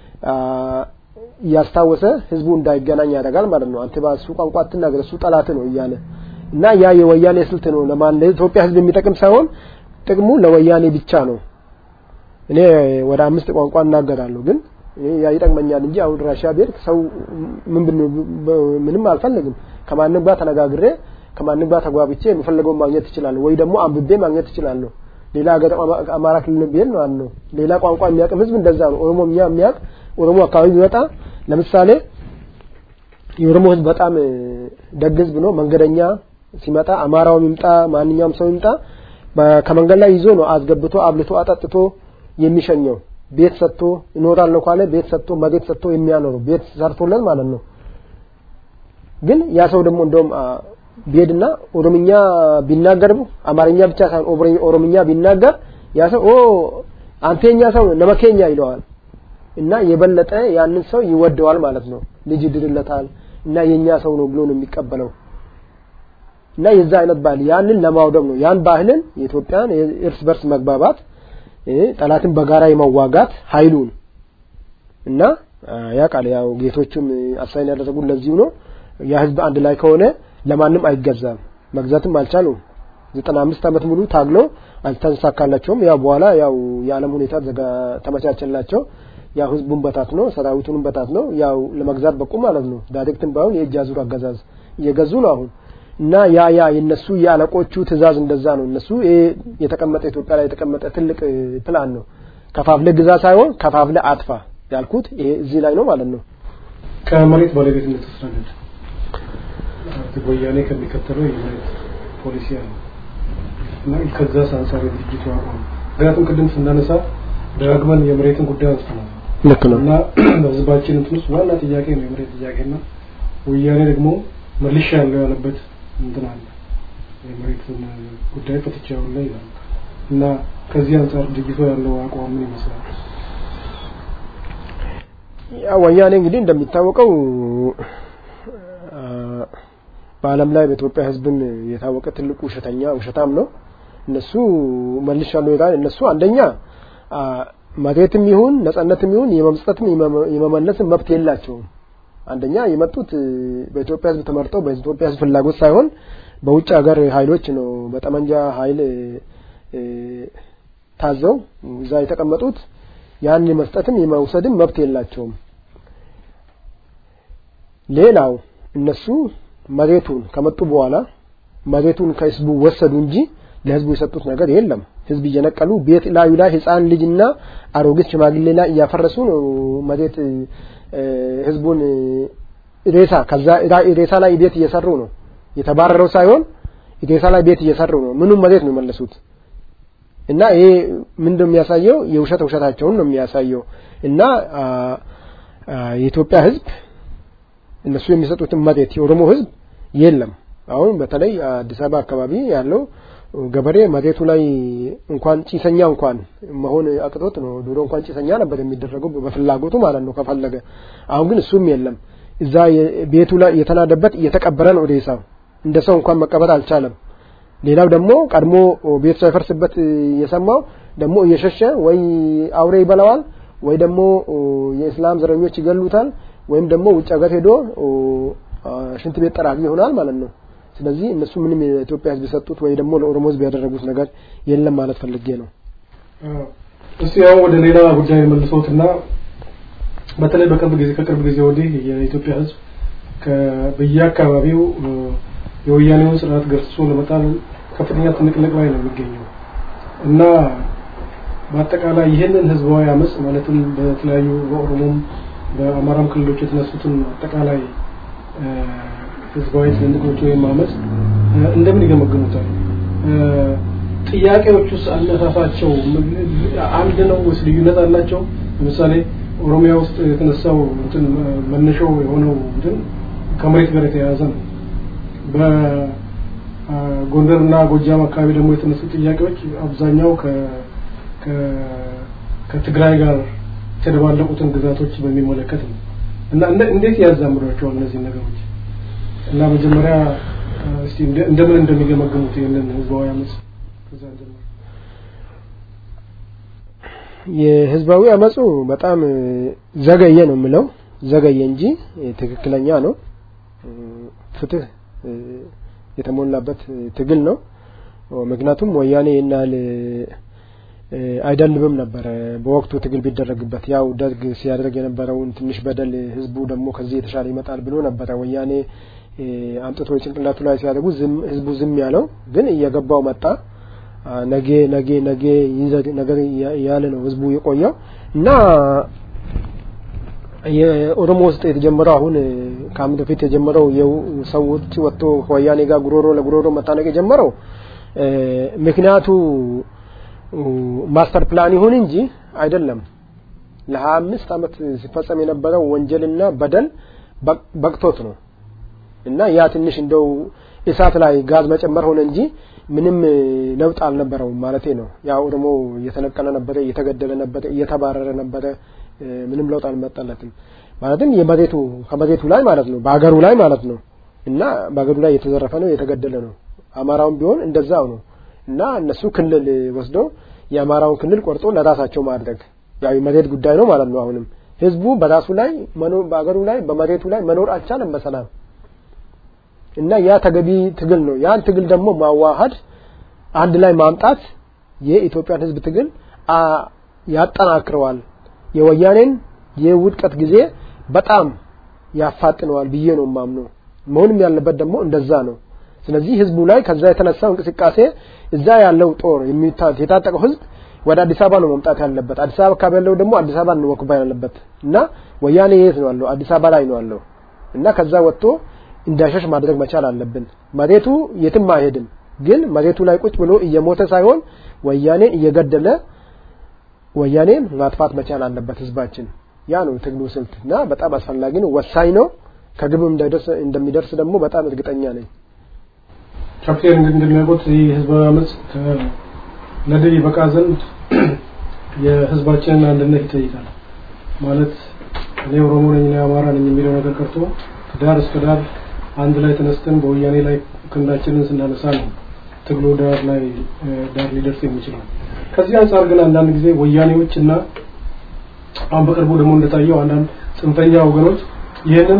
S6: ያስታወሰ ህዝቡ እንዳይገናኝ ያደርጋል ማለት ነው አንተ ባሱ ቋንቋ አትናገር እሱ ጠላት ነው እያለ እና ያ የወያኔ ስልት ነው ለማን ለኢትዮጵያ ህዝብ የሚጠቅም ሳይሆን ጥቅሙ ለወያኔ ብቻ ነው እኔ ወደ አምስት ቋንቋ እናገራለሁ ግን ያ ይጠቅመኛል እንጂ አሁን ራሺያ ቤት ሰው ምን ምንም አልፈልግም ከማንም ጋር ተነጋግሬ ከማንም ጋር ተጓብቼ የምፈልገው ማግኘት ይችላል ወይ ደግሞ አንብቤ ማግኘት ይችላል ሌላ ሀገር አማራ ክልል ቢል ነው አለው ሌላ ቋንቋ የሚያውቅ ህዝብ እንደዛ ነው ኦሮሞኛ የሚያውቅ ኦሮሞ አካባቢ ይወጣ ለምሳሌ የኦሮሞ ህዝብ በጣም ደግ ህዝብ ነው መንገደኛ ሲመጣ አማራው ይምጣ ማንኛውም ሰው ይምጣ ከመንገድ ላይ ይዞ ነው አስገብቶ አብልቶ አጣጥቶ የሚሸኘው ቤት ሰጥቶ ይኖራል ነው ካለ ቤት ሰጥቶ መሬት ሰጥቶ የሚያኖር ቤት ሰርቶለት ማለት ነው ግን ያ ሰው ደግሞ እንደውም ቢሄድና ኦሮምኛ ቢናገር አማርኛ ብቻ ሳይሆን ኦሮምኛ ቢናገር ያ ሰው ኦ አንተኛ ሰው ነመከኛ ይለዋል እና የበለጠ ያንን ሰው ይወደዋል ማለት ነው ልጅ ይድርለታል እና የኛ ሰው ነው ብሎ ነው የሚቀበለው እና የዛ አይነት ባህል ያንን ለማውደም ነው ያን ባህልን የኢትዮጵያን እርስ በርስ መግባባት ጠላትን በጋራ የመዋጋት ኃይሉን እና ያ ቃል ያው ጌቶቹም አሳይን ያደረጉ ለዚሁ ነው ያ ህዝብ አንድ ላይ ከሆነ ለማንም አይገዛም መግዛትም አልቻሉም ዘጠና አምስት አመት ሙሉ ታግሎ አልተሳካላቸውም ያው በኋላ ያው የዓለም ሁኔታ ዘጋ ተመቻቸላቸው ያው ህዝቡን በታት ነው ሰራዊቱን በታት ነው ያው ለመግዛት በቁ ማለት ነው ዳይሬክትን ባው የጃዙር አገዛዝ እየገዙ ነው አሁን እና ያ ያ የነሱ ያለቆቹ ትእዛዝ እንደዛ ነው እነሱ የተቀመጠ ኢትዮጵያ ላይ የተቀመጠ ትልቅ ፕላን ነው ከፋፍለ ግዛ ሳይሆን ከፋፍለ አጥፋ ያልኩት ይሄ እዚህ ላይ ነው ማለት ነው
S5: ከመሬት ባለቤትነት ተስራለች ወያኔ ከሚከተለው የመሬት ፖሊሲ አለ እና ከዛ ሳንሳር ድርጅቱ አቋም ምክንያቱም ቅድም ስናነሳ ዳግመን የመሬትን ጉዳይ አንስተናል
S6: ልክ ነው
S5: እና በህዝባችን እንትንስ ዋና ጥያቄ ነው የመሬት ጥያቄና ወያኔ ደግሞ መልሻ ያለው ያለበት እንትናል የመሬትን ጉዳይ ፈትቻው ላይ ይላል እና ከዚህ አንፃር ድርጅቱ ያለው አቋም ምን ይመስላል
S6: ያ ወያኔ እንግዲህ እንደሚታወቀው በአለም ላይ በኢትዮጵያ ህዝብን የታወቀ ትልቁ ውሸተኛ ውሸታም ነው እነሱ መልሻለው ይላል እነሱ አንደኛ መሬትም ይሁን ነጻነትም ይሁን የመምስጠትም የመመለስም መብት የላቸውም አንደኛ የመጡት በኢትዮጵያ ህዝብ ተመርጠው በኢትዮጵያ ህዝብ ፍላጎት ሳይሆን በውጭ ሀገር ኃይሎች ነው በጠመንጃ ኃይል ታዘው እዛ የተቀመጡት ያን መስጠትም የመውሰድም መብት የላቸውም ሌላው እነሱ መሬቱን ከመጡ በኋላ መሬቱን ከህዝቡ ወሰዱ እንጂ ለህዝቡ የሰጡት ነገር የለም ህዝብ እየነቀሉ ቤት ላይ ላይ ህፃን ልጅና አሮጊት ሽማግሌ ላይ ያፈረሱ ነው መሬት ህዝቡን ሬሳ ከዛ ሬሳ ላይ ቤት እየሰሩ ነው የተባረረው ሳይሆን ሬሳ ላይ ቤት እየሰሩ ነው ምንም መሬት ነው መለሱት እና ይሄ ምንድነው የሚያሳየው የውሸት ውሸታቸውን ነው የሚያሳየው እና የኢትዮጵያ ህዝብ እነሱ የሚሰጡት መሬት የኦሮሞ ህዝብ የለም አሁን በተለይ አዲስ አበባ አካባቢ ያለው ገበሬ መሬቱ ላይ እንኳን ጭሰኛ እንኳን መሆን አቅቶት ነው ድሮ እንኳን ጭሰኛ ነበር የሚደረገው በፍላጎቱ ማለት ነው ከፈለገ አሁን ግን እሱም የለም እዛ ቤቱ ላይ የተናደበት እየተቀበረ ነው ሬሳው እንደ ሰው እንኳን መቀበል አልቻለም ሌላው ደግሞ ቀድሞ ቤት ሳይፈርስበት የሰማው ደግሞ እየሸሸ ወይ አውሬ ይበላዋል ወይ ደግሞ የእስላም ዘረኞች ይገሉታል ወይም ደግሞ ውጭ ሀገር ሄዶ ሽንት ቤት ጠራጊ ይሆናል ማለት ነው ስለዚህ እነሱ ምንም የኢትዮጵያ ህዝብ ሰጡት ወይ ደግሞ ለኦሮሞ ህዝብ ያደረጉት ነገር የለም ማለት ፈልጌ ነው
S5: እሱ ያው ወደ ሌላ ጉዳይ መልሶትና በተለይ በቅርብ ጊዜ ከቅርብ ጊዜ ወዲህ የኢትዮጵያ ህዝብ ከበየአካባቢው የወያኔውን ስርዓት ገርሶ ለመጣል ከፍተኛ ትንቅንቅ ላይ ነው የሚገኘው እና በአጠቃላይ ይሄንን ህዝባዊ አመጽ ማለትም በተለያዩ በኦሮሞም በአማራም ክልሎች የተነሱትን አጠቃላይ ህዝባዊ ትንቅንቆች ወይም አመጽ እንደምን ይገመግሙታል ጥያቄዎቹስ አነሳሳቸው አንድ ነው ወይስ ልዩነት አላቸው ለምሳሌ ኦሮሚያ ውስጥ የተነሳው እንትን መነሻው የሆነው እንትን ከመሬት ጋር የተያያዘ ነው በጎንደርና ጎጃም አካባቢ ደግሞ የተነሱ ጥያቄዎች አብዛኛው ከ ከ ከትግራይ ጋር ተደባለቁትን ግዛቶች በሚመለከት ነው እና እንዴት ያዛምሯቸው እነዚህ ነገሮች እና መጀመሪያ እስቲ እንደምን እንደሚገመግሙት ይሄንን ህዝባዊ አመጽ ከዛ ጀምሮ
S6: የህዝባዊ አመጹ በጣም ዘገየ ነው የምለው ዘገየ እንጂ ትክክለኛ ነው ፍትህ የተሞላበት ትግል ነው ምክንያቱም ወያኔ እናል አይደልብም ነበር በወቅቱ ትግል ቢደረግበት ያው ደርግ ሲያደርግ የነበረውን ትንሽ በደል ህዝቡ ደግሞ ከዚህ የተሻለ ይመጣል ብሎ ነበር ወያኔ አምጥቶ የጭንቅላቱ ላይ ሲያደርጉ ዝም ህዝቡ ዝም ያለው ግን እየገባው መጣ ነገ ነገ ነገ ይዘግ ነገር ያለ ነው ህዝቡ የቆየው እና የኦሮሞ ውስጥ የተጀመረው አሁን ከአመት በፊት የተጀመረው የሰዎች ወጥቶ ወያኔ ጋር ጉሮሮ ለጉሮሮ መታነቅ የጀመረው ምክንያቱ ማስተር ፕላን ይሁን እንጂ አይደለም ለ25 አመት ሲፈጸም የነበረው ወንጀልና በደል በቅቶት ነው እና ያ ትንሽ እንደው እሳት ላይ ጋዝ መጨመር ሆነ እንጂ ምንም ለውጥ አልነበረው ማለት ነው ያ ኦሮሞ እየተነቀለ ነበር እየተገደለ ነበር እየተባረረ ነበር ምንም ለውጥ አልመጣለትም ማለትም የመሬቱ ከመሬቱ ላይ ማለት ነው በአገሩ ላይ ማለት ነው እና በአገሩ ላይ የተዘረፈ ነው የተገደለ ነው አማራውን ቢሆን እንደዛው ነው እና እነሱ ክልል ወስደው የአማራውን ክልል ቆርጦ ለራሳቸው ማድረግ ያው የመሬት ጉዳይ ነው ማለት ነው አሁንም ህዝቡ በራሱ ላይ መኖር በአገሩ ላይ በመሬቱ ላይ መኖር አልቻለም በሰላም እና ያ ተገቢ ትግል ነው ያን ትግል ደግሞ ማዋሃድ አንድ ላይ ማምጣት የኢትዮጵያን ህዝብ ትግል ያጠናክረዋል የወያኔን የውድቀት ጊዜ በጣም ያፋጥነዋል ብዬ ነው ማምነው መሆንም ያለበት ደግሞ እንደዛ ነው ስለዚህ ህዝቡ ላይ ከዛ የተነሳው እንቅስቃሴ እዛ ያለው ጦር የሚታጠቅ የታጠቀው ህዝብ ወደ አዲስ አበባ ነው መምጣት ያለበት አዲስ አበባ ካበለው ደግሞ አዲስ አበባ ነው ወክባ ያለበት እና ወያኔ የት ነው ያለው አዲስ አበባ ላይ ነው ያለው እና ከዛ ወጥቶ እንዳሸሽ ማድረግ መቻል አለብን መሬቱ የትም አይሄድም ግን መሬቱ ላይ ቁጭ ብሎ እየሞተ ሳይሆን ወያኔን እየገደለ ወያኔን ማጥፋት መቻል አለበት ህዝባችን ያ ነው ትግሉ ስልትና በጣም አስፈላጊ ነው ወሳኝ ነው ከግብም እንደደረሰ እንደሚደርስ ደግሞ በጣም እርግጠኛ ነኝ
S5: ቻፕተር እንደሚያውቁት የህዝባዊ አመጽ ለድል ይበቃ ዘንድ የህዝባችንን አንድነት ይጠይቃል ማለት እኔ ኦሮሞ ነኝ እኔ አማራ ነኝ የሚለው ነገር ቀርቶ ዳር እስከ ዳር አንድ ላይ ተነስተን በወያኔ ላይ ክንዳችንን ስናነሳ ነው ትግሉ ዳር ላይ ዳር ሊደርስ የሚችለው ከዚህ አንፃር ግን አንዳንድ ጊዜ ወያኔዎችና አሁን በቅርቡ ደግሞ እንደታየው አንዳንድ ጽንፈኛ ወገኖች ይሄንን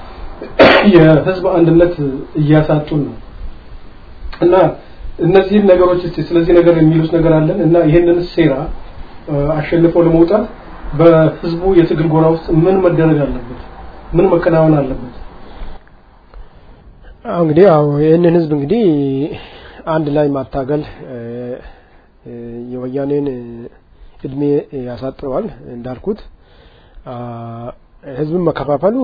S5: የህዝብ አንድነት እያሳጡን ነው እና እነዚህ ነገሮች ስለዚህ ነገር የሚሉት ነገር አለን እና ይሄንን ሴራ አሸንፎ ለመውጣት በህዝቡ የትግል ጎራ ውስጥ ምን መደረግ አለበት ምን መከናወን አለበት
S6: እንግዲህ አው ይሄንን ህዝብ እንግዲህ አንድ ላይ ማታገል የወያኔን እድሜ ያሳጥረዋል እንዳልኩት ህዝብን መከፋፈሉ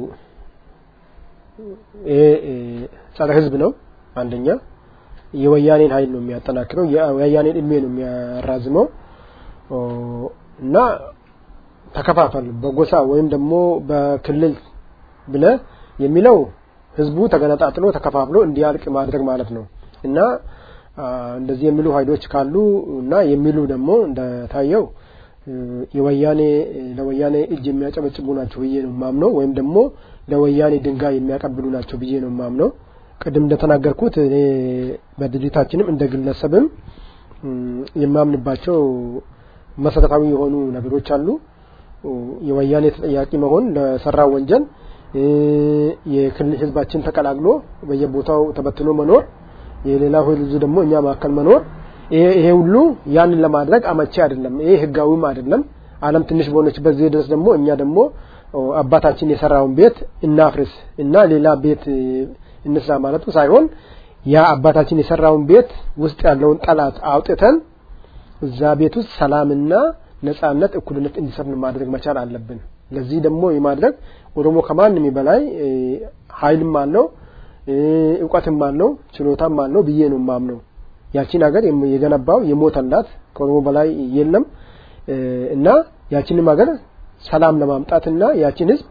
S6: እ ጸረ ህዝብ ነው አንደኛ የወያኔን ኃይል ነው የሚያጠናክረው የወያኔን እድሜ ነው የሚያራዝመው እና ተከፋፈል በጎሳ ወይም ደግሞ በክልል ብለ የሚለው ህዝቡ ተገነጣጥሎ ተከፋፍሎ እንዲያልቅ ማድረግ ማለት ነው እና እንደዚህ የሚሉ ኃይሎች ካሉ እና የሚሉ ደግሞ እንደታየው የወያኔ ለወያኔ እጅ የሚያጨበጭቡ ናቸው ብዬ ነው ማምነው ወይም ደግሞ ለወያኔ ድንጋይ የሚያቀብሉ ናቸው ብዬ ነው ማምነው ቀደም እንደተናገርኩት እኔ በድርጅታችንም እንደግለሰብም የማምንባቸው መሰረታዊ የሆኑ ነገሮች አሉ የወያኔ ተጠያቂ መሆን ለሰራው ወንጀል የክልል ህዝባችን ተቀላቅሎ በየቦታው ተበትኖ መኖር የሌላው ህዝብ ደግሞ እኛ ማከል መኖር ይሄ ሁሉ ያንን ለማድረግ አመቺ አይደለም ይሄ ህጋዊም አይደለም ዓለም ትንሽ በሆነች በዚህ ድረስ ደግሞ እኛ ደግሞ አባታችን የሰራውን ቤት እናፍርስ እና ሌላ ቤት እንስራ ማለቱ ሳይሆን ያ አባታችን የሰራውን ቤት ውስጥ ያለውን ጠላት አውጥተን እዛ ቤት ውስጥ ሰላምና ነጻነት እኩልነት እንዲሰፍን ማድረግ መቻል አለብን ለዚህ ደግሞ የማድረግ ኦሮሞ ከማንም በላይ ኃይልም አለው ዕውቀትም አለው ችሎታም አለው ብዬ ነው ማምነው ያቺን ሀገር የገነባው የሞተላት ከኦሮሞ በላይ የለም እና ያቺን ሀገር ሰላም ለማምጣትና ያቺን ህዝብ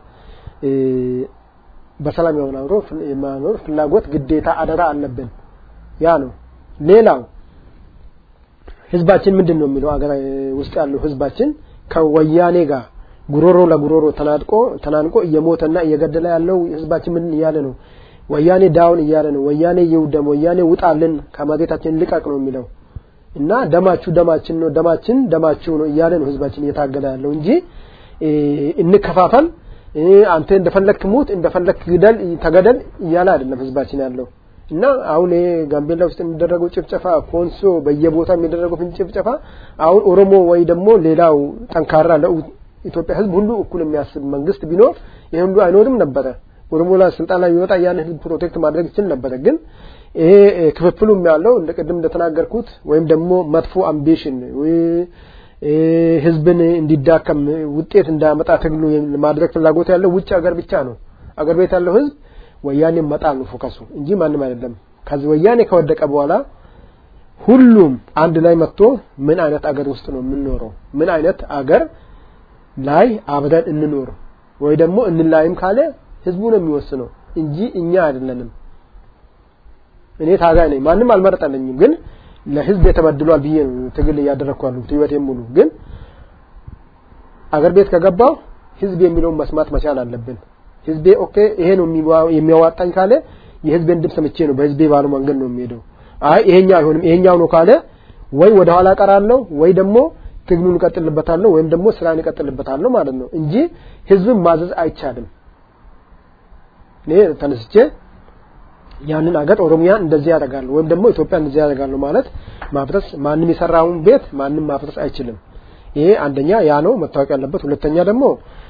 S6: በሰላም ያውናሮ የማኖር ፍላጎት ግዴታ አደራ አለብን ያ ነው ሌላው ህዝባችን ምንድነው የሚለው ሀገር ውስጥ ያለው ህዝባችን ከወያኔ ጋር ጉሮሮ ለጉሮሮ ተናድቆ ተናንቆ እየሞተና እየገደለ ያለው ህዝባችን ምን ያለ ነው ወያኔ ዳውን ይያለ ነው ወያኔ ይውደም ወያኔ ውጣልን ከማገታችን ልቀቅ ነው የሚለው እና ደማቹ ደማችን ነው ደማችን ደማቹ ነው ይያለ ነው ህዝባችን እየታገለ ያለው እንጂ እንከፋፈል አንተ እንደፈለክ ሙት እንደፈለክ ግደል ተገደል ይያለ አይደለም ህዝባችን ያለው እና አሁን ጋምቤላ ውስጥ የሚደረገው ጭፍጨፋ ኮንሶ በየቦታው የሚደረገው ጭፍጨፋ አሁን ኦሮሞ ወይ ደግሞ ሌላው ጠንካራ ለኢትዮጵያ ህዝብ ሁሉ እኩል የሚያስብ መንግስት ቢኖር ይሄ ሁሉ አይኖርም ነበር ኦሮሞ ላይ ስልጣን ላይ ይወጣ ያን ህዝብ ፕሮቴክት ማድረግ ይችል ነበር ግን ይሄ ክፍፍሉም ያለው እንደቀደም እንደተናገርኩት ወይም ደግሞ መጥፎ አምቢሽን ወይ ህዝብን እንዲዳከም ውጤት እንዳመጣ ትግሉ ማድረግ ፍላጎት ያለው ውጭ ሀገር ብቻ ነው አገር ቤት ያለው ህዝብ ወያኔ መጣል ነው ፎከሱ እንጂ ማንም አይደለም ከዚህ ወያኔ ከወደቀ በኋላ ሁሉም አንድ ላይ መጥቶ ምን አይነት አገር ውስጥ ነው የምንኖረው ምን አይነት አገር ላይ አብረን እንኖር ወይ ደግሞ እንላይም ካለ ህዝቡ ነው የሚወስነው እንጂ እኛ አይደለንም እኔ ታጋይ ነኝ ማንም አልመረጠልኝም ግን ለህዝብ የተበድሏል ብዬ ነው ትግል ያደረኩ አሉ ትይወቴም ሙሉ ግን አገር ቤት ከገባው ህዝብ የሚለው መስማት መቻል አለብን ህዝቤ ኦኬ ይሄ ነው የሚያዋጣኝ ካለ የህዝብን ድምጽ ሰምቼ ነው በህዝቤ ባለው መንገድ ነው የሚሄደው አይ ይሄኛ አይሆንም ይሄኛው ነው ካለ ወይ ወደ ኋላ ቀራለሁ ወይ ደግሞ ትግሉን ቀጥልበታለሁ ወይም ደግሞ ስራን ቀጥልበታለሁ ማለት ነው እንጂ ህዝብን ማዘዝ አይቻልም ለይ ተነስቼ ያንን አገር ኦሮሚያ እንደዚህ ያደርጋሉ ወይም ደግሞ ኢትዮጵያ እንደዚህ ያደርጋሉ ማለት ማፍረስ ማንንም የሰራውን ቤት ማንንም ማፍረስ አይችልም ይሄ አንደኛ ያ ነው መታወቅ ያለበት ሁለተኛ ደግሞ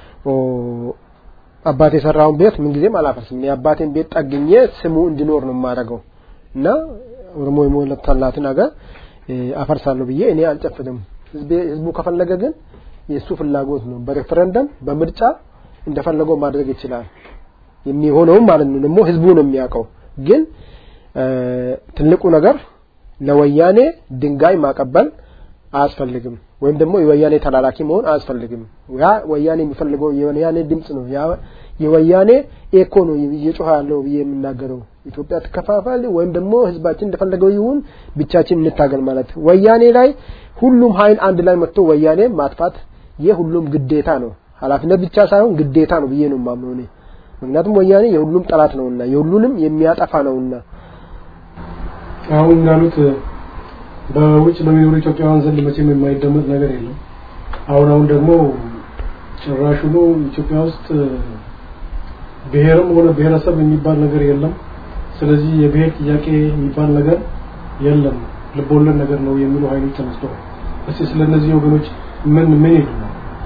S6: አባቴ የሰራውን ቤት ምን ጊዜም አላፈርስም የአባቴን ቤት ጠግኜ ስሙ እንዲኖር ነው ማረጋው እና ኦሮሞ የሞለታላትን አገር አፈርሳለሁ ብዬ እኔ አልጨፍንም ህዝቡ ከፈለገ ግን የሱ ፍላጎት ነው በሬፈረንደም በምርጫ እንደፈለገው ማድረግ ይችላል የሚሆነው ማለት ነው ደግሞ ህዝቡ ነው የሚያውቀው ግን ትልቁ ነገር ለወያኔ ድንጋይ ማቀበል አያስፈልግም ወይም ደግሞ የወያኔ ተላላኪ መሆን አያስፈልግም ያ ወያኔ የሚፈልገው የወያኔ ድምጽ ነው ያ የወያኔ ኤኮ ነው እየጮህ ያለው በየምናገረው ኢትዮጵያ ተከፋፋል ወይም ደግሞ ህዝባችን እንደፈለገው ይሁን ብቻችን እንታገል ማለት ወያኔ ላይ ሁሉም ኃይል አንድ ላይ መጥቶ ወያኔ ማጥፋት የሁሉም ግዴታ ነው ኃላፊነት ብቻ ሳይሆን ግዴታ ነው ብዬ ነው ማምነው እኔ ምክንያቱም ወያኔ የሁሉም ጠላት ነውና የሁሉንም የሚያጠፋ ነውና
S5: አሁን እንዳሉት በውጭ በሚኖሩ ኢትዮጵያውያን ዘንድ መቼም የማይደመጥ ነገር የለም አሁን አሁን ደግሞ ጭራሹኑ ኢትዮጵያ ውስጥ ብሔርም ሆነ ብሔረሰብ የሚባል ነገር የለም ስለዚህ የብሔር ጥያቄ የሚባል ነገር የለም ልቦለድ ነገር ነው የሚሉ ኃይሎች ተነስተዋል እስቲ ስለነዚህ ወገኖች ምን ምን ይሉና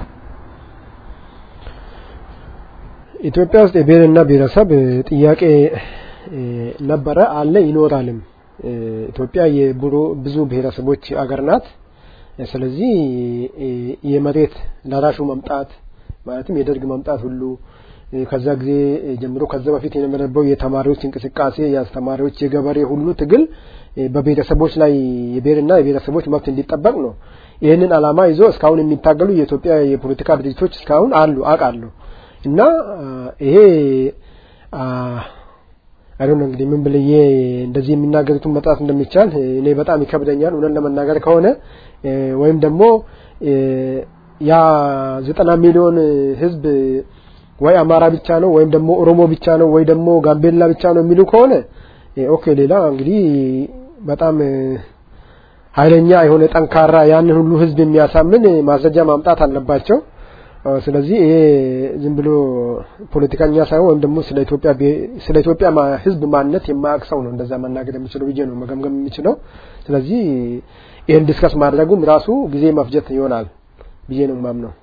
S6: ኢትዮጵያ ውስጥ የብሔርና ብሔረሰብ ጥያቄ ነበረ አለ ይኖራልም ኢትዮጵያ የብሩ ብዙ ብሔረሰቦች አገር ናት ስለዚህ የመሬት ላራሹ መምጣት ማለትም የደርግ መምጣት ሁሉ ከዛ ጊዜ ጀምሮ ከዛ በፊት የነበረው የተማሪዎች እንቅስቃሴ ያስተማሪዎች የገበሬ ሁሉ ትግል በብሔረሰቦች ላይ የብሔርና የብሔረሰቦች መብት እንዲጠበቅ ነው ይሄንን አላማ ይዞ እስካሁን የሚታገሉ የኢትዮጵያ የፖለቲካ ድርጅቶች እስካሁን አሉ አቃሉ እና ይሄ አይዶን እንግዲህ ምን ብለየ እንደዚህ የሚናገሩትን መጣት እንደሚቻል እኔ በጣም ይከብደኛል ወነን ለመናገር ከሆነ ወይም ደግሞ ያ ዘጠና ሚሊዮን ህዝብ ወይ አማራ ብቻ ነው ወይም ደግሞ ኦሮሞ ብቻ ነው ወይ ደግሞ ጋምቤላ ብቻ ነው የሚሉ ከሆነ ኦኬ ሌላ እንግዲህ በጣም ኃይለኛ የሆነ ጠንካራ ያንን ሁሉ ህዝብ የሚያሳምን ማስረጃ ማምጣት አለባቸው ስለዚህ ይሄ ዝም ብሎ ፖለቲካኛ ሳይሆን ወይም ደግሞ ስለ ኢትዮጵያ ስለ ኢትዮጵያ ህዝብ ማንነት የማያክሰው ነው እንደዛ መናገር የሚችለው ብዬ ነው መገምገም የሚችለው ስለዚህ ይሄን ዲስከስ ማድረጉም ራሱ ጊዜ መፍጀት ይሆናል ብዬ ነው ማምነው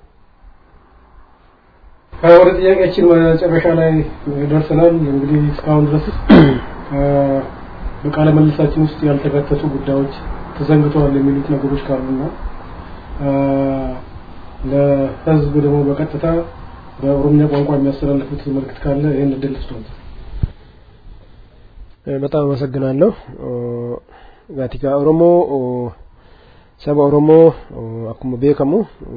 S5: ወደ ጥያቄያችን መጨረሻ ላይ ደርሰናል እንግዲህ እስካሁን ድረስ በቃለ መልሳችን ውስጥ ያልተካተቱ ጉዳዮች ተዘንግተዋል የሚሉት ነገሮች ካሉና ለህዝብ ደግሞ በቀጥታ በኦሮምኛ ቋንቋ የሚያስተላልፉት መልእክት ካለ ይሄን እድል ስጡት
S6: በጣም አመሰግናለሁ ጋቲካ ኦሮሞ ሰባ ኦሮሞ አኩመ ቤከሙ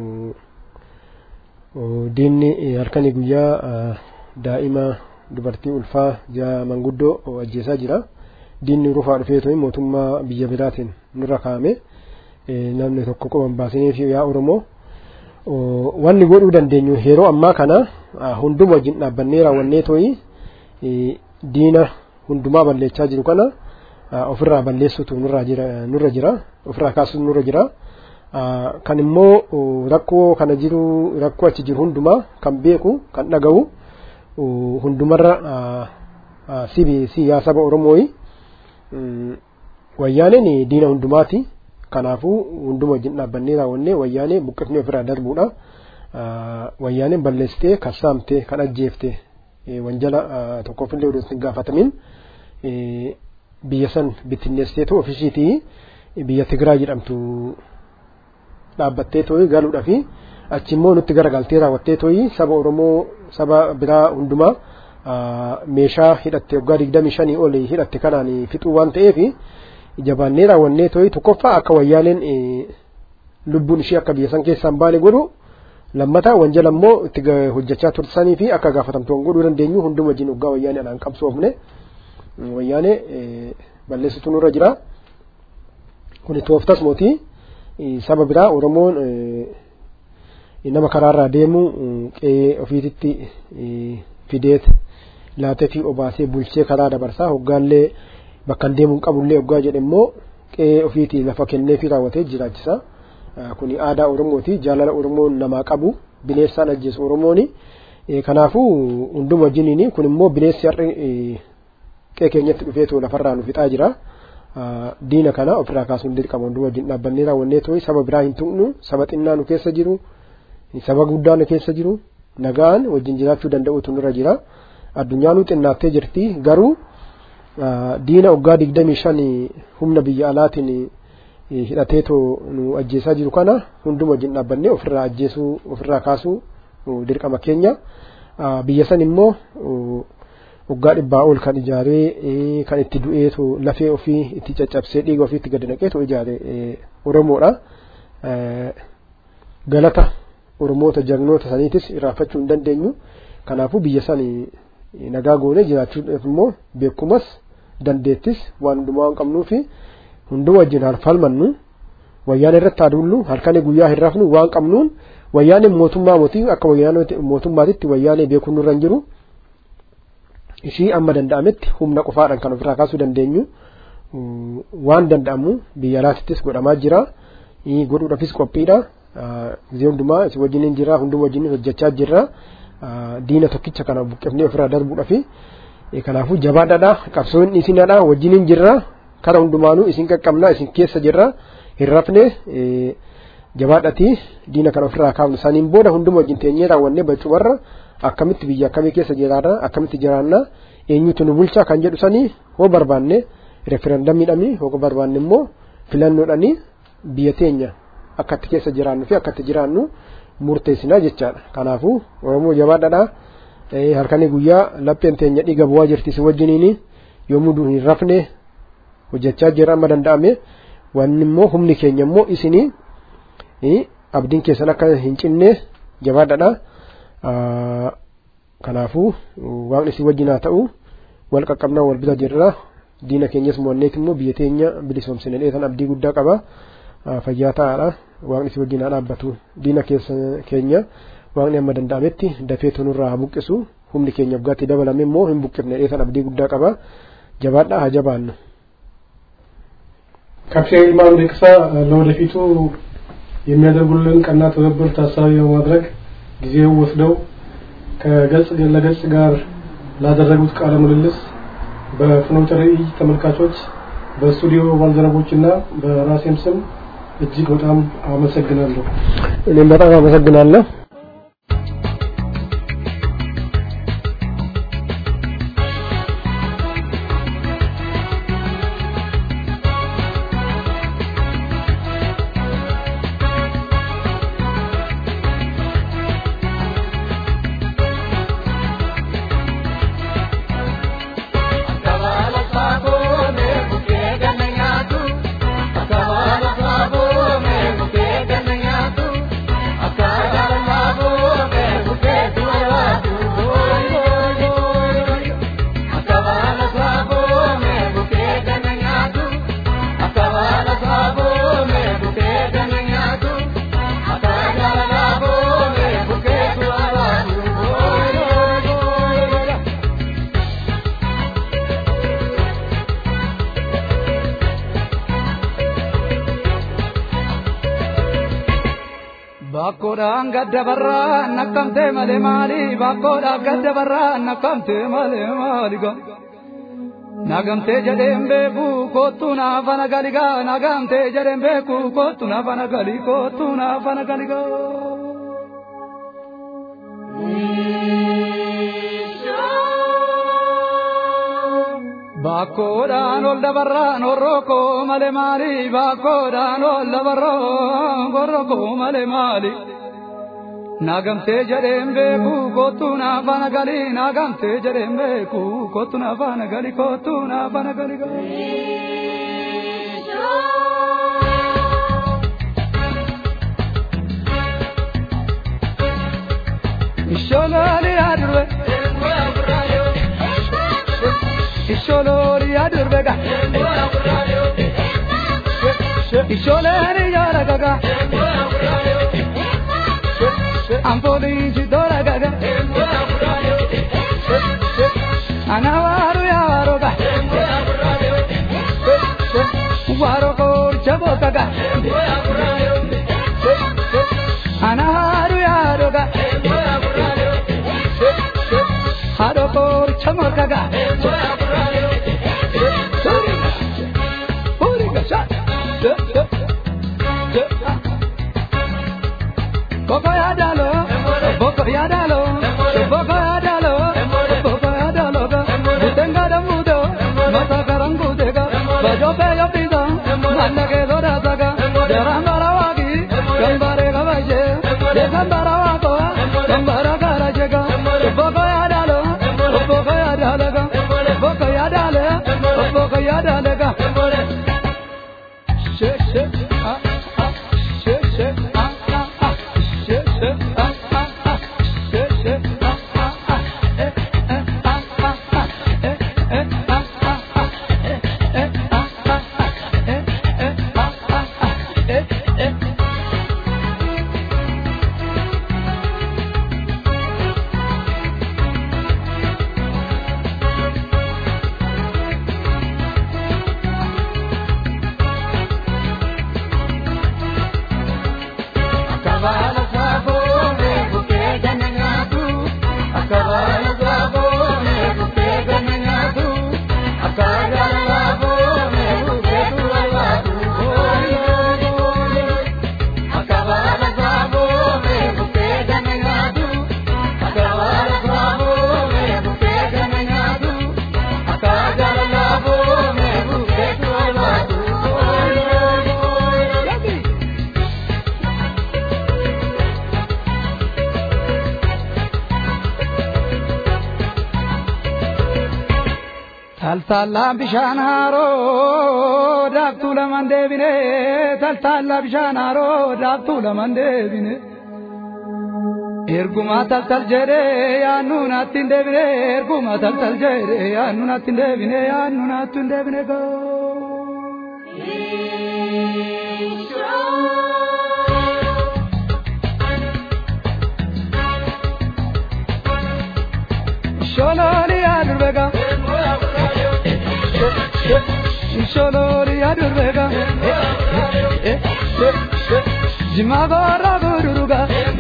S6: ዲኒ halkani guyyaa daa'ima dubartii ulfaa ja manguddoo ajjeesaa jira diinni rufaa dhufeetoo mootummaa biyya biraatiin nurra kaame namni tokko qoban baasanii fi yaa oromoo wanni godhuu dandeenyu yeroo ammaa kana hunduma wajjin dhaabbannee raawwannee tooyi diina hundumaa balleechaa jiru kana ofirraa balleessutu nurra jira nurra jira ofirraa kaasutu nurra jira kan immoo rakkoo kana jiru rakkoo achi jiru hundumaa kan beeku kan dhagahu hundumarra sibi siyaasa oromooyi wayyaaneen diina hundumaati kanaafu hunduma wajjin dhaabbannee raawwannee wayyaanee buqqifnee ofirraa darbuudha wayyaaneen balleessitee kassaamtee kan ajjeeftee wanjala tokkoffillee odoo hin gaafatamin biyya san bittinneessiteetu ofishiitii biyya Tigraay jedhamtu dhaabbattee tooyi galuudha fi achi immoo nutti garagaltee raawwattee tooyi saba Oromoo saba biraa hundumaa meeshaa hidhatte waggaa digdamii shanii ol hidhatte kanaan fixuu waan ta'eef jabaannee raawwannee tooyi tokkoffaa akka wayyaaleen lubbuun ishee akka biyya san keessaan baale godhu lammata wanjala immoo itti hojjechaa tursanii fi akka gaafatamtoon godhuu dandeenyu hunduma wajjin waggaa wayyaanee anaan qabsoofne wayyaanee balleessitu nurra jira kun tooftas mootii saba biraa Oromoon nama karaarraa deemu qe'ee ofiititti fideet laatee fi obaasee bulchee karaa dabarsaa hoggaallee bakka deemuun qabullee hoggaa jedhe immoo qe'ee ofiitii lafa kennee fi raawwatee jiraachisa. Kuni aadaa Oromooti jaalala Oromoon namaa qabu bineensaan ajjeesu Oromooni kanaafuu hunduma wajjiniin kun immoo bineensi har'i qe'ee keenyatti dhufeetu lafarraa nu fixaa jira. Diina kana ofirraa kaasuun dirqama hunduma wajjin dhaabbannee raawwannee tooyi saba biraa hin tuqnu saba xinnaa nu keessa jiru saba guddaa nu keessa jiru nagaan wajjin jiraachuu danda'uutu nurra jira. Addunyaan nu xinnaattee jirti garuu diina waggaa digdamii shan humna biyya alaatiin hidhateetoo nu ajjeesaa jiru kana hunduma wajjin dhaabbannee ofirraa ajjeesuu ofirraa kaasuu dirqama keenya. Biyya san immoo waggaa dhibbaa ol kan ijaaree kan itti du'eetu lafee ofii itti caccabsee dhiiga ofii itti gadi naqeetu ijaare Oromoodha. Galata Oromoota jagnoota saniitis irraanfachuu hin dandeenyu. Kanaafuu biyya san nagaa goonee jiraachuudhaaf immoo beekumas dandeettis waan hundumaa waan qabnuufi hunduma wajjin harfalmannu wayyaan irratti aduullu halkanii guyyaa hin rafnu waan qabnuun wayyaan mootummaa mootii akka wayyaan mootummaatitti wayyaan beekuun nurra hin jiru. Ishii amma danda'ametti humna qofaadhaan kan ofirraa kaasuu dandeenyu waan danda'amu biyya alaattis godhamaa jira. Godhuudhaafis qophiidha. Gizee hundumaa isin wajjin jira hunduma wajjin hojjechaa jirra. Diina tokkicha kana buqqifnee ofirraa darbuudhaafi kanaafuu jabaadhaadha qabsoon isinadha wajjin jirra kara hundumaanuu isin qaqqabna isin keessa jirra hin rafne jabaadhati diina kana ofirraa kaafnu saniin booda hunduma wajjin teenyee raawwannee bacumarra akkamitti biyya akkamii keessa jiraanna akkamitti jiraanna eenyutu nu bulchaa kan jedhu sanii hoo barbaanne referendamiidhaani hoo barbaanne immoo filannoodhaani biyya teenya akkatti keessa jiraannu fi akkatti jiraannu murteessinaa jechaadha. Kanaafuu Oromoo jabaadhaadha. Halkanii guyyaa lapheen teenya dhiiga bu'aa jirti si wajjiniini yommuu hin rafne hojjechaa jira amma danda'ame waan immoo humni keenya immoo isinii abdiin keessan akka hin cinne jabaadhaadha. Kanaafuu waaqni si wajjin haa ta'u wal qaqqabnaa wal bita jirra diina keenyas mo'anneet immoo biyya teenya bilisoomsine dheetan abdii guddaa qaba. Fayyaa ta'aadha waaqni si wajjin haa dhaabbatu diina keenya waaqni amma danda'ametti dafeetu nurraa haa buqqisu humni keenya waggaatti dabalame immoo hin buqqifne dheetan abdii guddaa qaba. Jabaadhaa haa jabaannu.
S5: ካፕቴን ይልማ ምርቅሳ ለወደፊቱ የሚያደርጉልን ቀና ትብብር ታሳቢ በማድረግ ጊዜው ወስደው ከገጽ ለገጽ ጋር ላደረጉት ቃለ ምልልስ በፍኖተ ራዕይ ተመልካቾች በስቱዲዮ ባልደረቦችና በራሴም ስም እጅግ በጣም አመሰግናለሁ።
S6: እኔም በጣም አመሰግናለሁ።
S4: Bakkoodhaan gadda barraa nakkamtee malee maali bakkoodhaan gadda barraa nakkamtee malee maali ga nagamtee jedheen beeku kootu naafana galigaa nagamtee jedheen beeku kootu naafana gali kootu naafana galigaa. Bakodan ol dabarran orroko male mali bakodan ol dabarran orroko male mali nagamte jarembe ku kotuna banagali nagamte jarembe ku kotuna banagali kotuna banagali Ishololi adurwe Ishololi adurwega Ishololi yaragaga Ampoli jidora gaga Anawaru yaroga Waroko chabokaga Anaharu yaroga Haroko chamokaga Boko yadalo, boko yadalo, boko yadalo, boko yadalo ga. Butenga da mudo, mata karangu dega. Bajo pe yo pisa, manda ke dora saga. Derambara wagi, gambare ga baje. Derambara wago, gambara kara jega. Boko yadalo, boko yadalo ga. Boko yadale, boko yadale ga. She she ah ah, she she ah. Taltalla bishanaro dabtu lamandebine taltalla bishanaro dabtu lamandebine erguma taltal jere yanuna tindebine erguma taltal jere yanuna tindebine yanuna tindebine go Shololi adurvega Shololi adurvega Jimagora guruga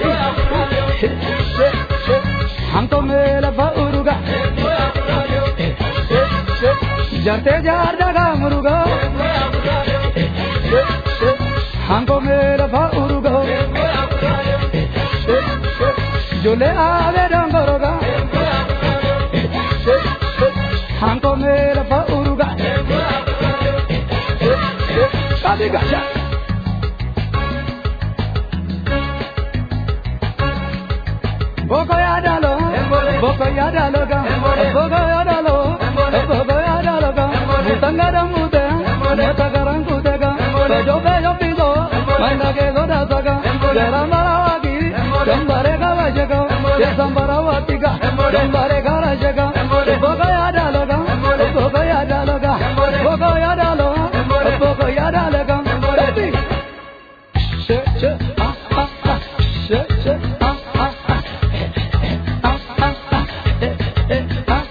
S4: Hanko mela fauruga Jarte jardaga muruga Hanko mela fauruga Jole ave dangoroga Hanko mela fauruga Kadiga Boko yadalo Boko yadalo ga Boko yadalo Boko yadalo ga Mutanga da mute Mata garangu tega Bajo bejo piso Manda ke goda saga Derambara wagi Gambare ga vajega Desambara watiga Gambare ga rajega Boko yadalo ga Boko yadalo ga Boko yadalo Boko yadalo ga She she ah ah ah She she ah ah ah Ah ah ah eh eh ah